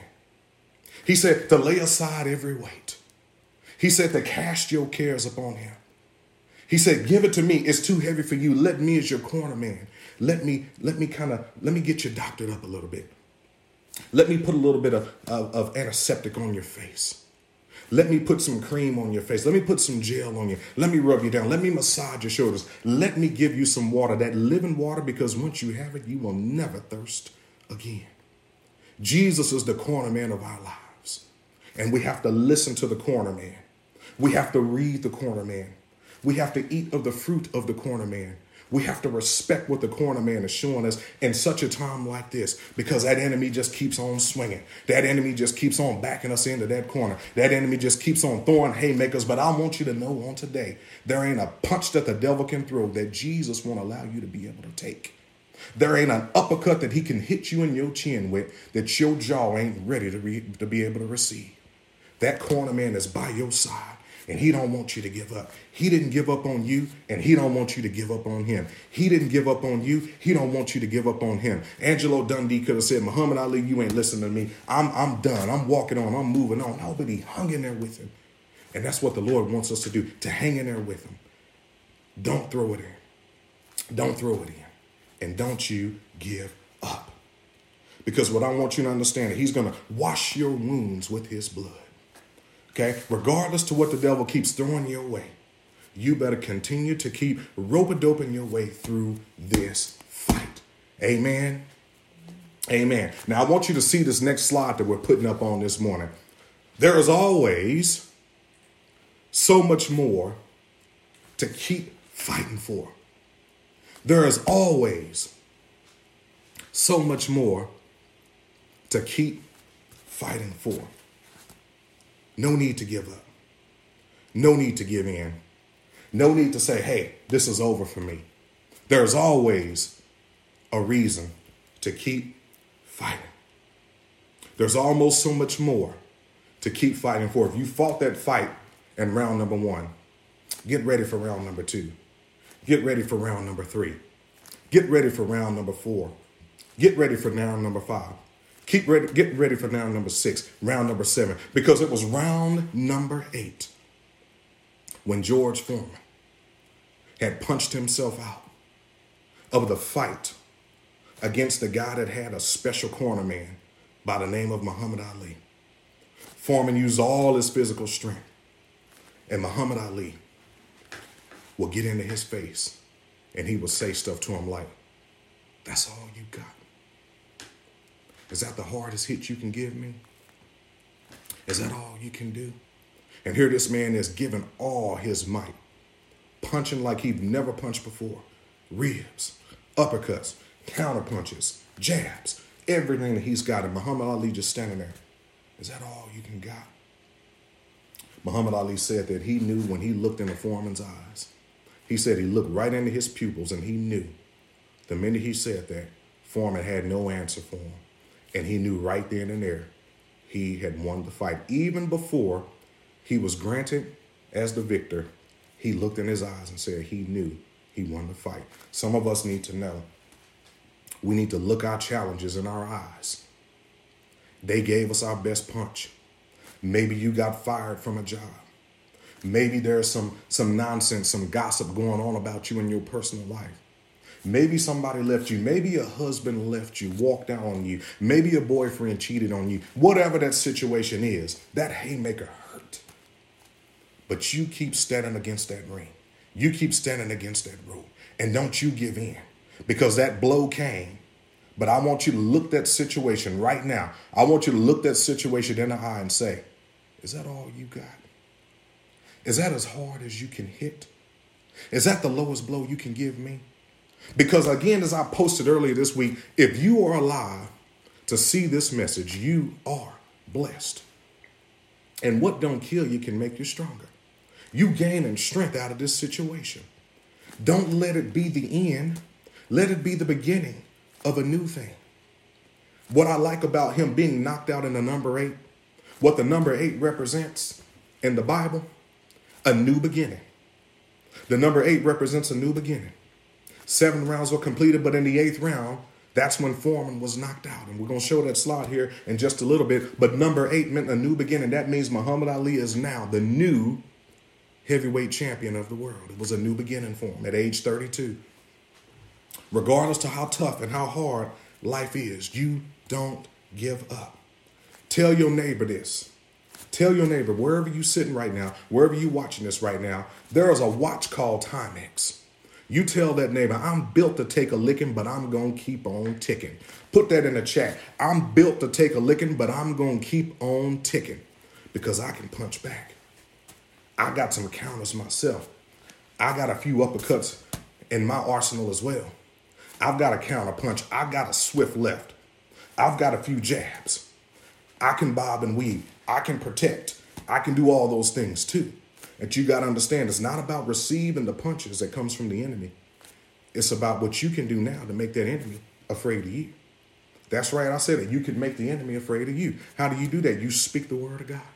He said to lay aside every weight. He said to cast your cares upon him. He said, give it to me. It's too heavy for you. Let me as your corner man. Let me, let me kind of, let me get you doctored up a little bit. Let me put a little bit of, of, of antiseptic on your face. Let me put some cream on your face. Let me put some gel on you. Let me rub you down. Let me massage your shoulders. Let me give you some water, that living water, because once you have it, you will never thirst again. Jesus is the corner man of our lives. And we have to listen to the corner man. We have to read the corner man. We have to eat of the fruit of the corner man. We have to respect what the corner man is showing us in such a time like this, because that enemy just keeps on swinging. That enemy just keeps on backing us into that corner. That enemy just keeps on throwing haymakers. But I want you to know on today, there ain't a punch that the devil can throw that Jesus won't allow you to be able to take. There ain't an uppercut that he can hit you in your chin with that your jaw ain't ready to, re- to be able to receive. That corner man is by your side, and he don't want you to give up. He didn't give up on you, and he don't want you to give up on him. He didn't give up on you. He don't want you to give up on him. Angelo Dundee could have said, Muhammad Ali, you ain't listening to me. I'm, I'm done. I'm walking on. I'm moving on. No, but he hung in there with him. And that's what the Lord wants us to do, to hang in there with him. Don't throw it in. Don't throw it in. And don't you give up. Because what I want you to understand is he's going to wash your wounds with his blood. Okay? Regardless to what the devil keeps throwing your way, you better continue to keep rope-a-doping your way through this fight. Amen? Amen. Now, I want you to see this next slide that we're putting up on this morning. There is always so much more to keep fighting for. There is always so much more to keep fighting for. No need to give up. No need to give in. No need to say, hey, this is over for me. There's always a reason to keep fighting. There's almost so much more to keep fighting for. If you fought that fight in round number one, get ready for round number two. Get ready for round number three. Get ready for round number four. Get ready for round number five. Keep ready, get ready for round number six, round number seven, because it was round number eight when George Foreman had punched himself out of the fight against the guy that had a special corner man by the name of Muhammad Ali. Foreman used all his physical strength, and Muhammad Ali will get into his face and he will say stuff to him like, that's all you got? Is that the hardest hit you can give me? Is that all you can do? And here this man is giving all his might, punching like he'd never punched before. Ribs, uppercuts, counter punches, jabs, everything that he's got. And Muhammad Ali just standing there. Is that all you can got? Muhammad Ali said that he knew when he looked into Foreman's eyes. He said he looked right into his pupils and he knew the minute he said that, Foreman had no answer for him. And he knew right then and there he had won the fight. Even before he was granted as the victor, he looked in his eyes and said he knew he won the fight. Some of us need to know. We need to look our challenges in our eyes. They gave us our best punch. Maybe you got fired from a job. Maybe there's some, some nonsense, some gossip going on about you in your personal life. Maybe somebody left you. Maybe a husband left you, walked out on you. Maybe a boyfriend cheated on you. Whatever that situation is, that haymaker hurt. But you keep standing against that ring. You keep standing against that rope. And don't you give in, because that blow came. But I want you to look that situation right now. I want you to look that situation in the eye and say, is that all you got? Is that as hard as you can hit? Is that the lowest blow you can give me? Because again, as I posted earlier this week, if you are alive to see this message, you are blessed. And what don't kill you can make you stronger. You gaining strength out of this situation. Don't let it be the end. Let it be the beginning of a new thing. What I like about him being knocked out in the number eight, what the number eight represents in the Bible, a new beginning. The number eight represents a new beginning. Seven rounds were completed, but in the eighth round, that's when Foreman was knocked out. And we're going to show that slide here in just a little bit. But number eight meant a new beginning. That means Muhammad Ali is now the new heavyweight champion of the world. It was a new beginning for him at age thirty-two. Regardless to how tough and how hard life is, you don't give up. Tell your neighbor this. Tell your neighbor, wherever you're sitting right now, wherever you're watching this right now, there is a watch called Timex. You tell that neighbor, I'm built to take a licking, but I'm going to keep on ticking. Put that in the chat. I'm built to take a licking, but I'm going to keep on ticking because I can punch back. I got some counters myself. I got a few uppercuts in my arsenal as well. I've got a counter punch. I've got a swift left. I've got a few jabs. I can bob and weave. I can protect. I can do all those things too. And you got to understand, it's not about receiving the punches that comes from the enemy. It's about what you can do now to make that enemy afraid of you. That's right. I said it. You can make the enemy afraid of you. How do you do that? You speak the word of God.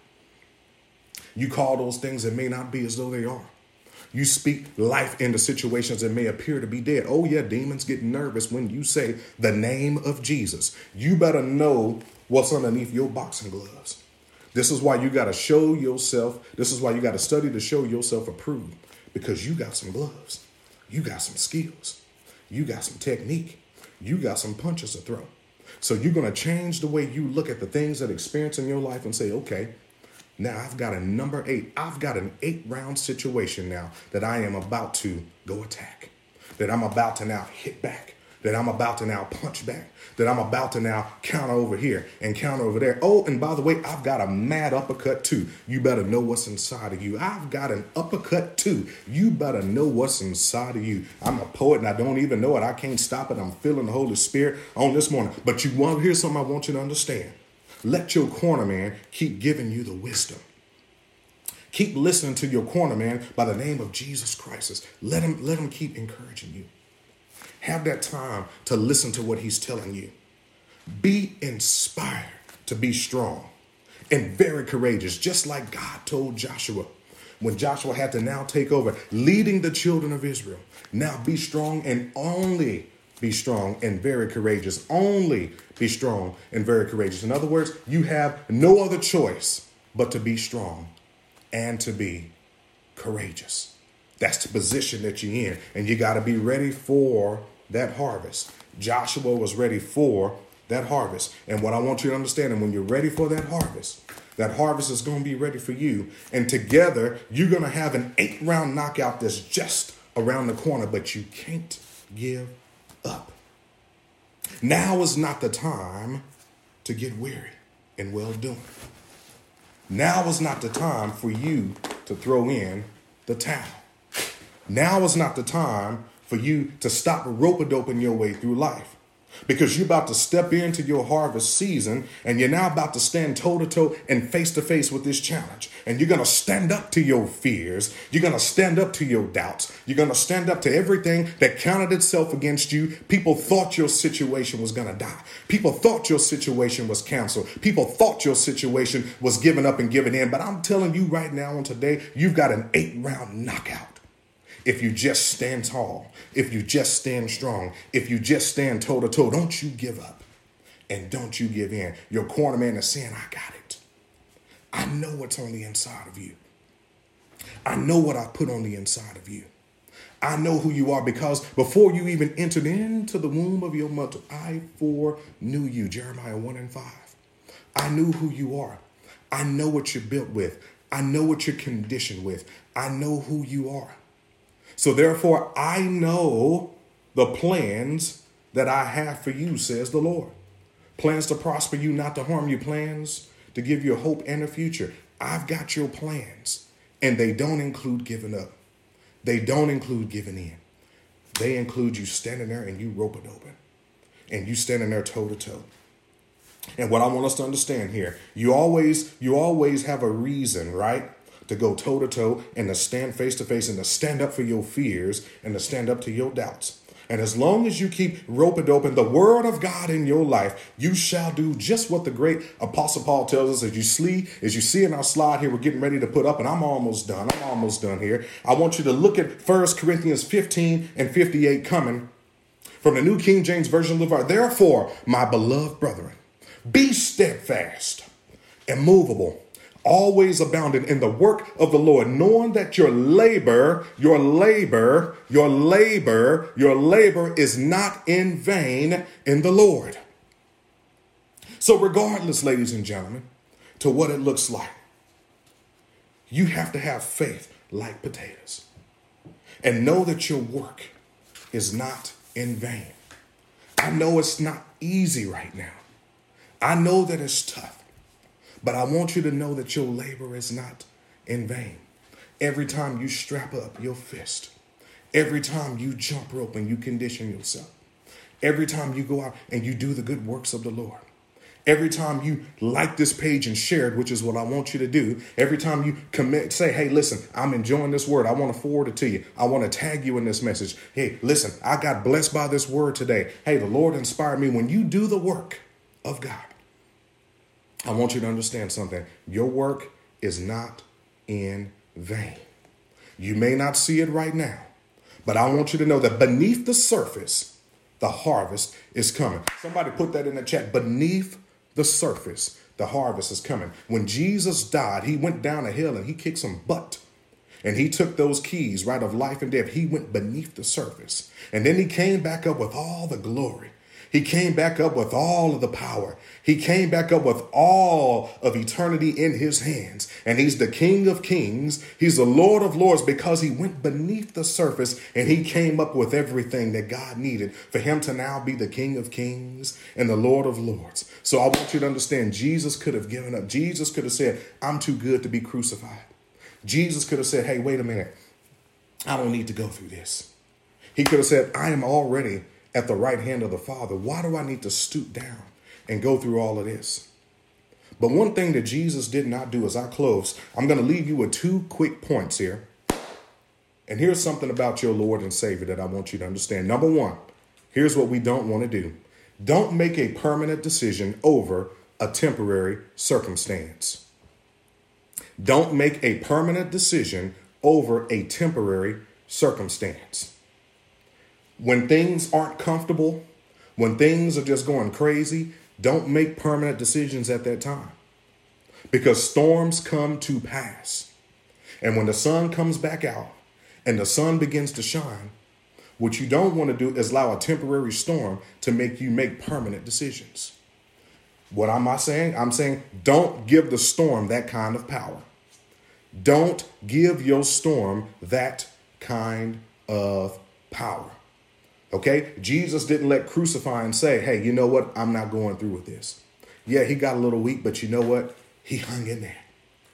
You call those things that may not be as though they are. You speak life into situations that may appear to be dead. Oh, yeah, demons get nervous when you say the name of Jesus. You better know what's underneath your boxing gloves. This is why you got to show yourself. This is why you got to study to show yourself approved, because you got some gloves. You got some skills. You got some technique. You got some punches to throw. So you're going to change the way you look at the things that experience in your life and say, okay, now I've got a number eight. I've got an eight round situation now that I am about to go attack, that I'm about to now hit back, that I'm about to now punch back, that I'm about to now counter over here and counter over there. Oh, and by the way, I've got a mad uppercut too. You better know what's inside of you. I've got an uppercut too. You better know what's inside of you. I'm a poet and I don't even know it. I can't stop it. I'm feeling the Holy Spirit on this morning. But you want to hear something I want you to understand. Let your corner man keep giving you the wisdom. Keep listening to your corner man by the name of Jesus Christ. Let him, let him keep encouraging you. Have that time to listen to what he's telling you. Be inspired to be strong and very courageous, just like God told Joshua when Joshua had to now take over, leading the children of Israel. Now be strong and only be strong and very courageous. Only be strong and very courageous. In other words, you have no other choice but to be strong and to be courageous. That's the position that you're in, and you got to be ready for that harvest. Joshua was ready for that harvest. And what I want you to understand, and when you're ready for that harvest, that harvest is going to be ready for you. And together, you're going to have an eight round knockout that's just around the corner, but you can't give up. Now is not the time to get weary in well doing. Now is not the time for you to throw in the towel. Now is not the time for you to stop rope-a-doping your way through life, because you're about to step into your harvest season and you're now about to stand toe-to-toe and face-to-face with this challenge. And you're going to stand up to your fears. You're going to stand up to your doubts. You're going to stand up to everything that counted itself against you. People thought your situation was going to die. People thought your situation was canceled. People thought your situation was given up and given in. But I'm telling you right now on today, you've got an eight-round knockout. If you just stand tall, if you just stand strong, if you just stand toe to toe, don't you give up and don't you give in. Your corner man is saying, I got it. I know what's on the inside of you. I know what I put on the inside of you. I know who you are, because before you even entered into the womb of your mother, I foreknew you. Jeremiah one and five. I knew who you are. I know what you're built with. I know what you're conditioned with. I know who you are. So therefore, I know the plans that I have for you, says the Lord. Plans to prosper you, not to harm you. Plans to give you a hope and a future. I've got your plans, and they don't include giving up. They don't include giving in. They include you standing there and you rope-a-doping, and you standing there toe-to-toe. And what I want us to understand here, you always, you always have a reason, right? To go toe-to-toe and to stand face-to-face and to stand up for your fears and to stand up to your doubts. And as long as you keep rope-a-doping the word of God in your life, you shall do just what the great Apostle Paul tells us. As you see, as you see in our slide here, we're getting ready to put up, and I'm almost done. I'm almost done here. I want you to look at First Corinthians fifteen and fifty-eight coming from the New King James Version of the Bible. Therefore, my beloved brethren, be steadfast, immovable, always abounding in the work of the Lord, knowing that your labor, your labor, your labor, your labor is not in vain in the Lord. So regardless, ladies and gentlemen, to what it looks like, you have to have faith like potatoes and know that your work is not in vain. I know it's not easy right now. I know that it's tough. But I want you to know that your labor is not in vain. Every time you strap up your fist, every time you jump rope and you condition yourself, every time you go out and you do the good works of the Lord, every time you like this page and share it, which is what I want you to do, every time you commit, say, hey, listen, I'm enjoying this word. I want to forward it to you. I want to tag you in this message. Hey, listen, I got blessed by this word today. Hey, the Lord inspired me. When you do the work of God, I want you to understand something. Your work is not in vain. You may not see it right now, but I want you to know that beneath the surface, the harvest is coming. Somebody put that in the chat. Beneath the surface, the harvest is coming. When Jesus died, he went down a hill and he kicked some butt. And he took those keys, right, of life and death. He went beneath the surface. And then he came back up with all the glory. He came back up with all of the power. He came back up with all of eternity in his hands. And he's the King of Kings. He's the Lord of Lords, because he went beneath the surface and he came up with everything that God needed for him to now be the King of Kings and the Lord of Lords. So I want you to understand, Jesus could have given up. Jesus could have said, I'm too good to be crucified. Jesus could have said, hey, wait a minute. I don't need to go through this. He could have said, I am already at the right hand of the Father. Why do I need to stoop down and go through all of this? But one thing that Jesus did not do, as I close, I'm going to leave you with two quick points here. And here's something about your Lord and Savior that I want you to understand. Number one, here's what we don't want to do. Don't make a permanent decision over a temporary circumstance. Don't make a permanent decision over a temporary circumstance. When things aren't comfortable, when things are just going crazy, don't make permanent decisions at that time, because storms come to pass. And when the sun comes back out and the sun begins to shine, what you don't want to do is allow a temporary storm to make you make permanent decisions. What am I saying? I'm saying don't give the storm that kind of power. Don't give your storm that kind of power. Okay, Jesus didn't let crucify and say, hey, you know what? I'm not going through with this. Yeah, he got a little weak, but you know what? He hung in there.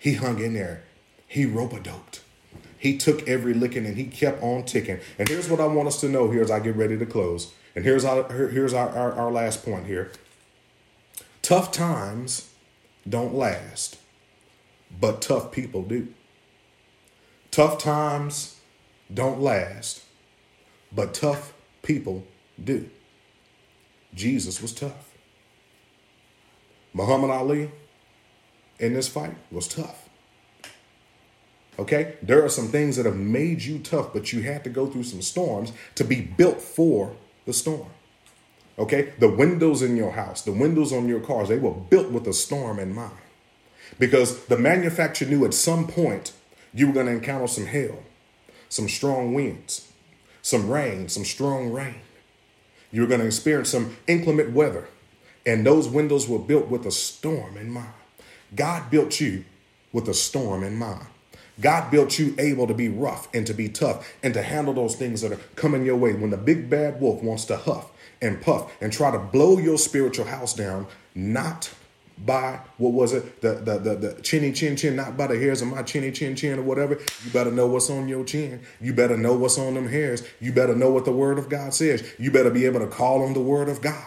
He hung in there. He rope-a-doped. He took every licking and he kept on ticking. And here's what I want us to know here as I get ready to close. And here's our, here's our, our, our last point here. Tough times don't last, but tough people do. Tough times don't last, but tough people do. Jesus was tough. Muhammad Ali in this fight was tough. Okay? There are some things that have made you tough, but you had to go through some storms to be built for the storm. Okay? The windows in your house, the windows on your cars, they were built with a storm in mind. Because the manufacturer knew at some point you were going to encounter some hail, some strong winds, some rain, some strong rain. You were going to experience some inclement weather. And those windows were built with a storm in mind. God built you with a storm in mind. God built you able to be rough and to be tough and to handle those things that are coming your way. When the big bad wolf wants to huff and puff and try to blow your spiritual house down, not by, what was it, the, the, the, the chinny chin chin, not by the hairs of my chinny chin chin or whatever. You better know what's on your chin. You better know what's on them hairs. You better know what the word of God says. You better be able to call on the word of God.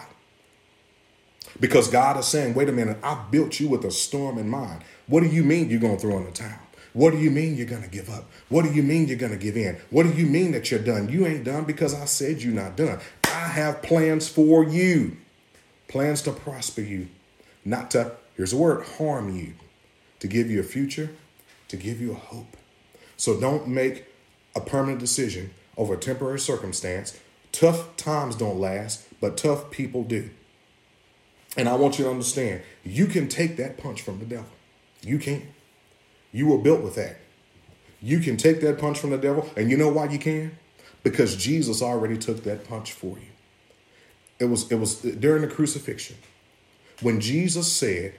Because God is saying, wait a minute, I built you with a storm in mind. What do you mean you're going to throw in the towel? What do you mean you're going to give up? What do you mean you're going to give in? What do you mean that you're done? You ain't done because I said you're not done. I have plans for you, plans to prosper you, not to, here's the word, harm you, to give you a future, to give you a hope. So don't make a permanent decision over a temporary circumstance. Tough times don't last, but tough people do. And I want you to understand, you can take that punch from the devil. You can. You were built with that. You can take that punch from the devil. And you know why you can? Because Jesus already took that punch for you. It was, it was during the crucifixion. When Jesus said,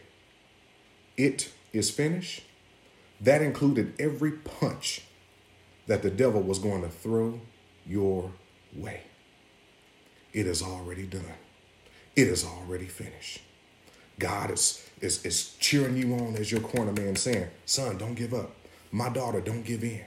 it is finished, that included every punch that the devil was going to throw your way. It is already done. It is already finished. God is, is, is cheering you on as your corner man, saying, son, don't give up. My daughter, don't give in.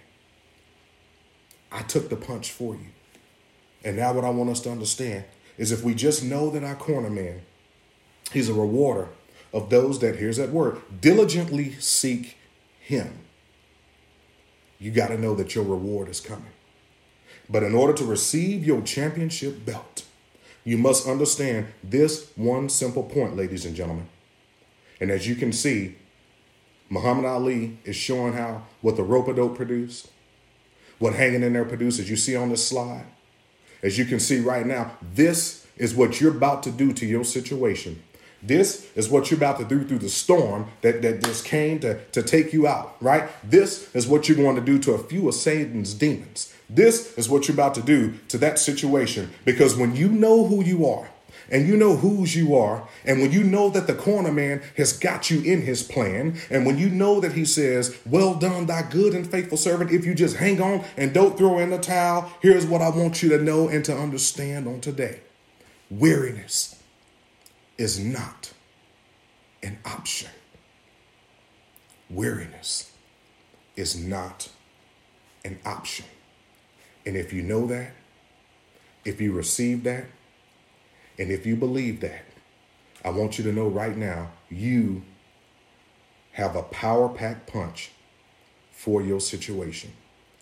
I took the punch for you. And now what I want us to understand is if we just know that our corner man, he's a rewarder of those that, here's that word, diligently seek him. You got to know that your reward is coming. But in order to receive your championship belt, you must understand this one simple point, ladies and gentlemen. And as you can see, Muhammad Ali is showing how what the rope-a-dope produced, what hanging in there produced, as you see on this slide. As you can see right now, this is what you're about to do to your situation. This is what you're about to do through the storm that, that just came to, to take you out, right? This is what you're going to do to a few of Satan's demons. This is what you're about to do to that situation, because when you know who you are and you know whose you are, and when you know that the corner man has got you in his plan, and when you know that he says, well done, thy good and faithful servant, if you just hang on and don't throw in the towel, here's what I want you to know and to understand on today. Weariness is not an option. Weariness is not an option. And if you know that, if you receive that, and if you believe that, I want you to know right now, you have a power-packed punch for your situation.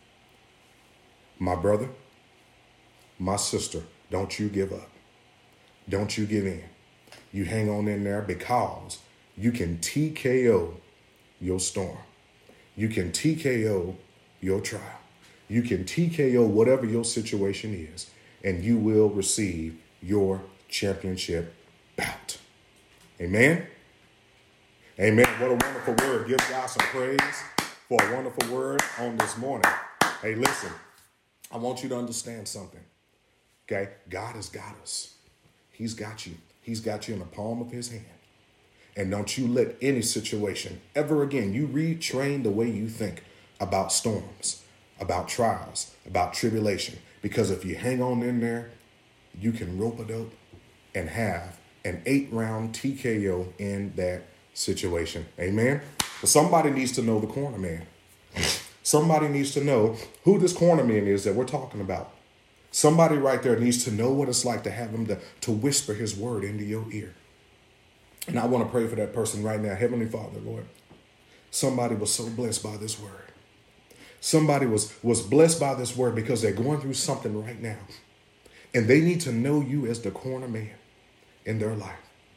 My brother, my sister, don't you give up. Don't you give in. You hang on in there because you can T K O your storm. You can T K O your trial. You can T K O whatever your situation is, and you will receive your championship bout. Amen? Amen. What a wonderful word. Give God some praise for a wonderful word on this morning. Hey, listen, I want you to understand something. Okay? God has got us. He's got you. He's got you in the palm of his hand. And don't you let any situation ever again, you retrain the way you think about storms, about trials, about tribulation. Because if you hang on in there, you can rope-a-dope and have an eight-round T K O in that situation. Amen? But somebody needs to know the corner man. Somebody needs to know who this corner man is that we're talking about. Somebody right there needs to know what it's like to have him to, to whisper his word into your ear. And I want to pray for that person right now. Heavenly Father, Lord, somebody was so blessed by this word. Somebody was, was blessed by this word because they're going through something right now. And they need to know you as the corner man in their life.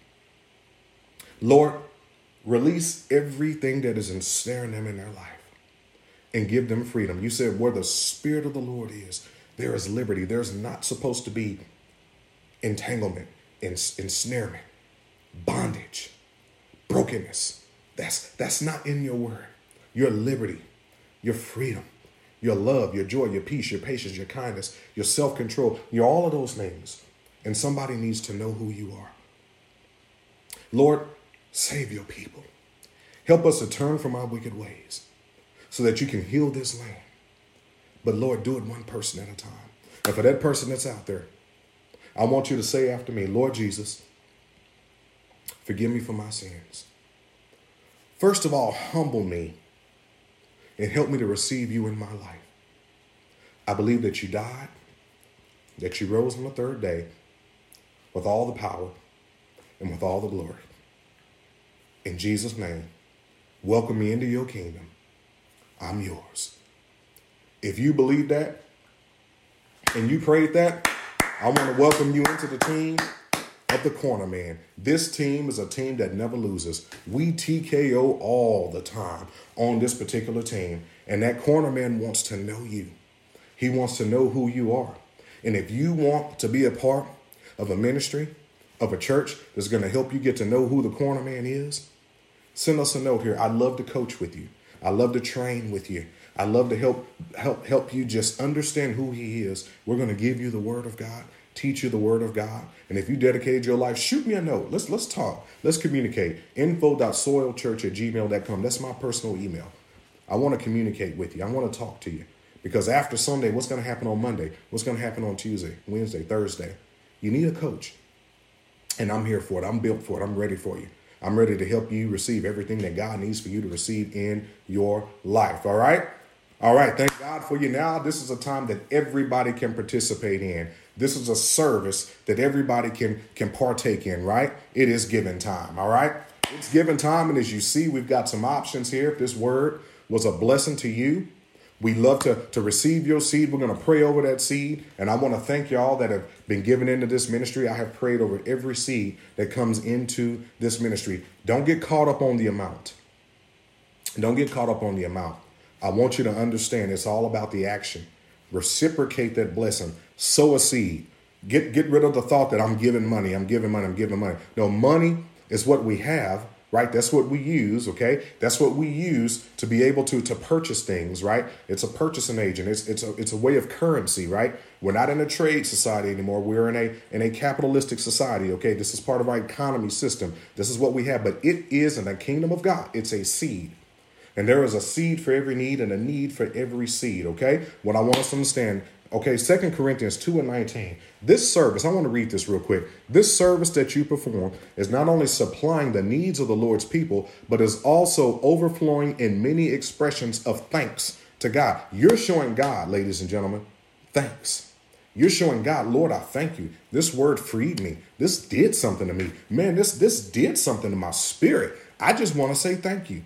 Lord, release everything that is ensnaring them in their life and give them freedom. You said where the Spirit of the Lord is, there is liberty. There's not supposed to be entanglement, ensnarement, bondage, brokenness. That's, that's not in your word. Your liberty, your freedom, your love, your joy, your peace, your patience, your kindness, your self-control, you're all of those things. And somebody needs to know who you are. Lord, save your people. Help us to turn from our wicked ways so that you can heal this land. But Lord, do it one person at a time. And for that person that's out there, I want you to say after me, Lord Jesus, forgive me for my sins. First of all, humble me and help me to receive you in my life. I believe that you died, that you rose on the third day with all the power and with all the glory. In Jesus' name, welcome me into your kingdom. I'm yours. If you believe that and you prayed that, I want to welcome you into the team of the Corner Man. This team is a team that never loses. We T K O all the time on this particular team. And that Corner Man wants to know you. He wants to know who you are. And if you want to be a part of a ministry, of a church that's going to help you get to know who the Corner Man is, send us a note here. I'd love to coach with you. I love to train with you. I love to help help help you just understand who he is. We're going to give you the word of God, teach you the word of God. And if you dedicated your life, shoot me a note. Let's let's talk. Let's communicate. info dot soil church at gmail dot com. That's my personal email. I want to communicate with you. I want to talk to you. Because after Sunday, what's going to happen on Monday? What's going to happen on Tuesday, Wednesday, Thursday? You need a coach. And I'm here for it. I'm built for it. I'm ready for you. I'm ready to help you receive everything that God needs for you to receive in your life. All right? All right. Thank God for you. Now, this is a time that everybody can participate in. This is a service that everybody can, can partake in, right? It is giving time. All right? It's giving time. And as you see, we've got some options here. If this word was a blessing to you, we love to, to receive your seed. We're going to pray over that seed. And I want to thank y'all that have been given into this ministry. I have prayed over every seed that comes into this ministry. Don't get caught up on the amount. Don't get caught up on the amount. I want you to understand it's all about the action. Reciprocate that blessing. Sow a seed. Get, get rid of the thought that I'm giving money. I'm giving money. I'm giving money. No, money is what we have. Right? That's what we use. OK, that's what we use to be able to to purchase things. Right. It's a purchasing agent. It's it's a it's a way of currency. Right. We're not in a trade society anymore. We're in a in a capitalistic society. OK, this is part of our economy system. This is what we have. But it is in the kingdom of God. It's a seed. And there is a seed for every need and a need for every seed. OK, what I want us to understand. OK, Second Corinthians two and nineteen. This service, I want to read this real quick. This service that you perform is not only supplying the needs of the Lord's people, but is also overflowing in many expressions of thanks to God. You're showing God, ladies and gentlemen, thanks. You're showing God, Lord, I thank you. This word freed me. This did something to me. Man, this, this did something to my spirit. I just want to say thank you.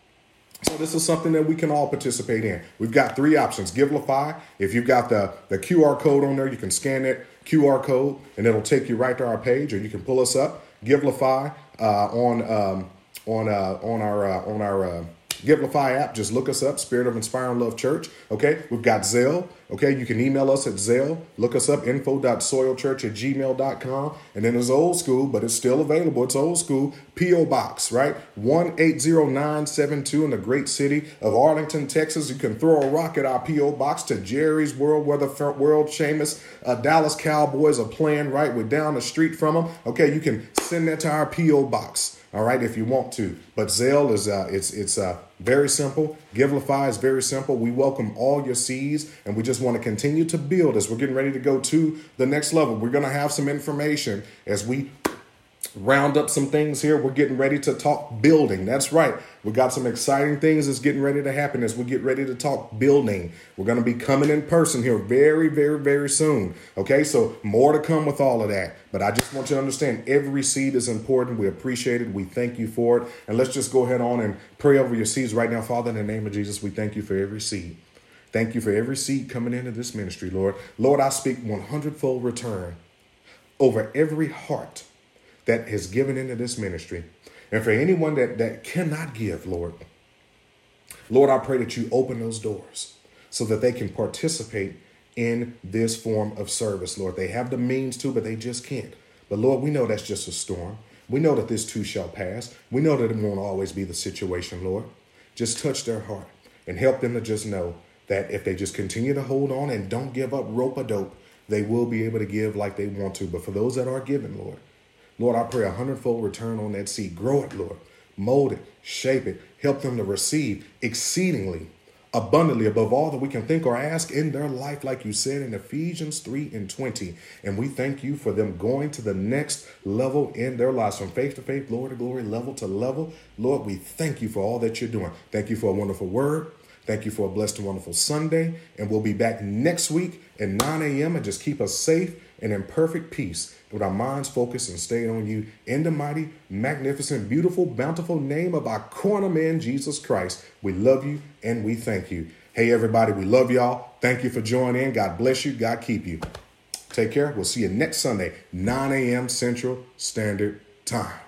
So this is something that we can all participate in. We've got three options. Givelify. If you've got the, the Q R code on there, you can scan that Q R code and it'll take you right to our page, or you can pull us up. Givelify uh, on um, on uh, on our uh, on our uh, Givelify app. Just look us up, Spirit of Inspiring Love Church. Okay, we've got Zelle. Okay, you can email us at Zelle. Look us up, info dot soil church at gmail dot com. And then there's old school, but it's still available. It's old school. P O Box, right? one eight zero nine seven two in the great city of Arlington, Texas. You can throw a rock at our P O Box to Jerry's World, where the world famous uh, Dallas Cowboys are playing, right? We're down the street from them. Okay, you can send that to our P O Box. All right, if you want to. But Zelle is uh, it's it's uh, very simple. Givelify is very simple. We welcome all your seeds, and we just want to continue to build as we're getting ready to go to the next level. We're going to have some information as we round up some things here. We're getting ready to talk building. That's right. We got some exciting things that's getting ready to happen as we get ready to talk building. We're going to be coming in person here very, very, very soon. Okay, so more to come with all of that. But I just want you to understand every seed is important. We appreciate it. We thank you for it. And let's just go ahead on and pray over your seeds right now. Father, in the name of Jesus, we thank you for every seed. Thank you for every seed coming into this ministry, Lord. Lord, I speak one hundred fold return over every heart that has given into this ministry. And for anyone that, that cannot give, Lord, Lord, I pray that you open those doors so that they can participate in this form of service, Lord. They have the means to, but they just can't. But Lord, we know that's just a storm. We know that this too shall pass. We know that it won't always be the situation, Lord. Just touch their heart and help them to just know that if they just continue to hold on and don't give up rope-a-dope, they will be able to give like they want to. But for those that are giving, Lord, Lord, I pray a hundredfold return on that seed. Grow it, Lord. Mold it, shape it, help them to receive exceedingly, abundantly above all that we can think or ask in their life, like you said in Ephesians three and twenty. And we thank you for them going to the next level in their lives, from faith to faith, glory to glory, level to level. Lord, we thank you for all that you're doing. Thank you for a wonderful word. Thank you for a blessed and wonderful Sunday. And we'll be back next week at nine a.m. and just keep us safe and in perfect peace with our minds focused and stayed on you in the mighty, magnificent, beautiful, bountiful name of our corner man, Jesus Christ. We love you and we thank you. Hey, everybody, we love y'all. Thank you for joining in. God bless you. God keep you. Take care. We'll see you next Sunday, nine a.m. Central Standard Time.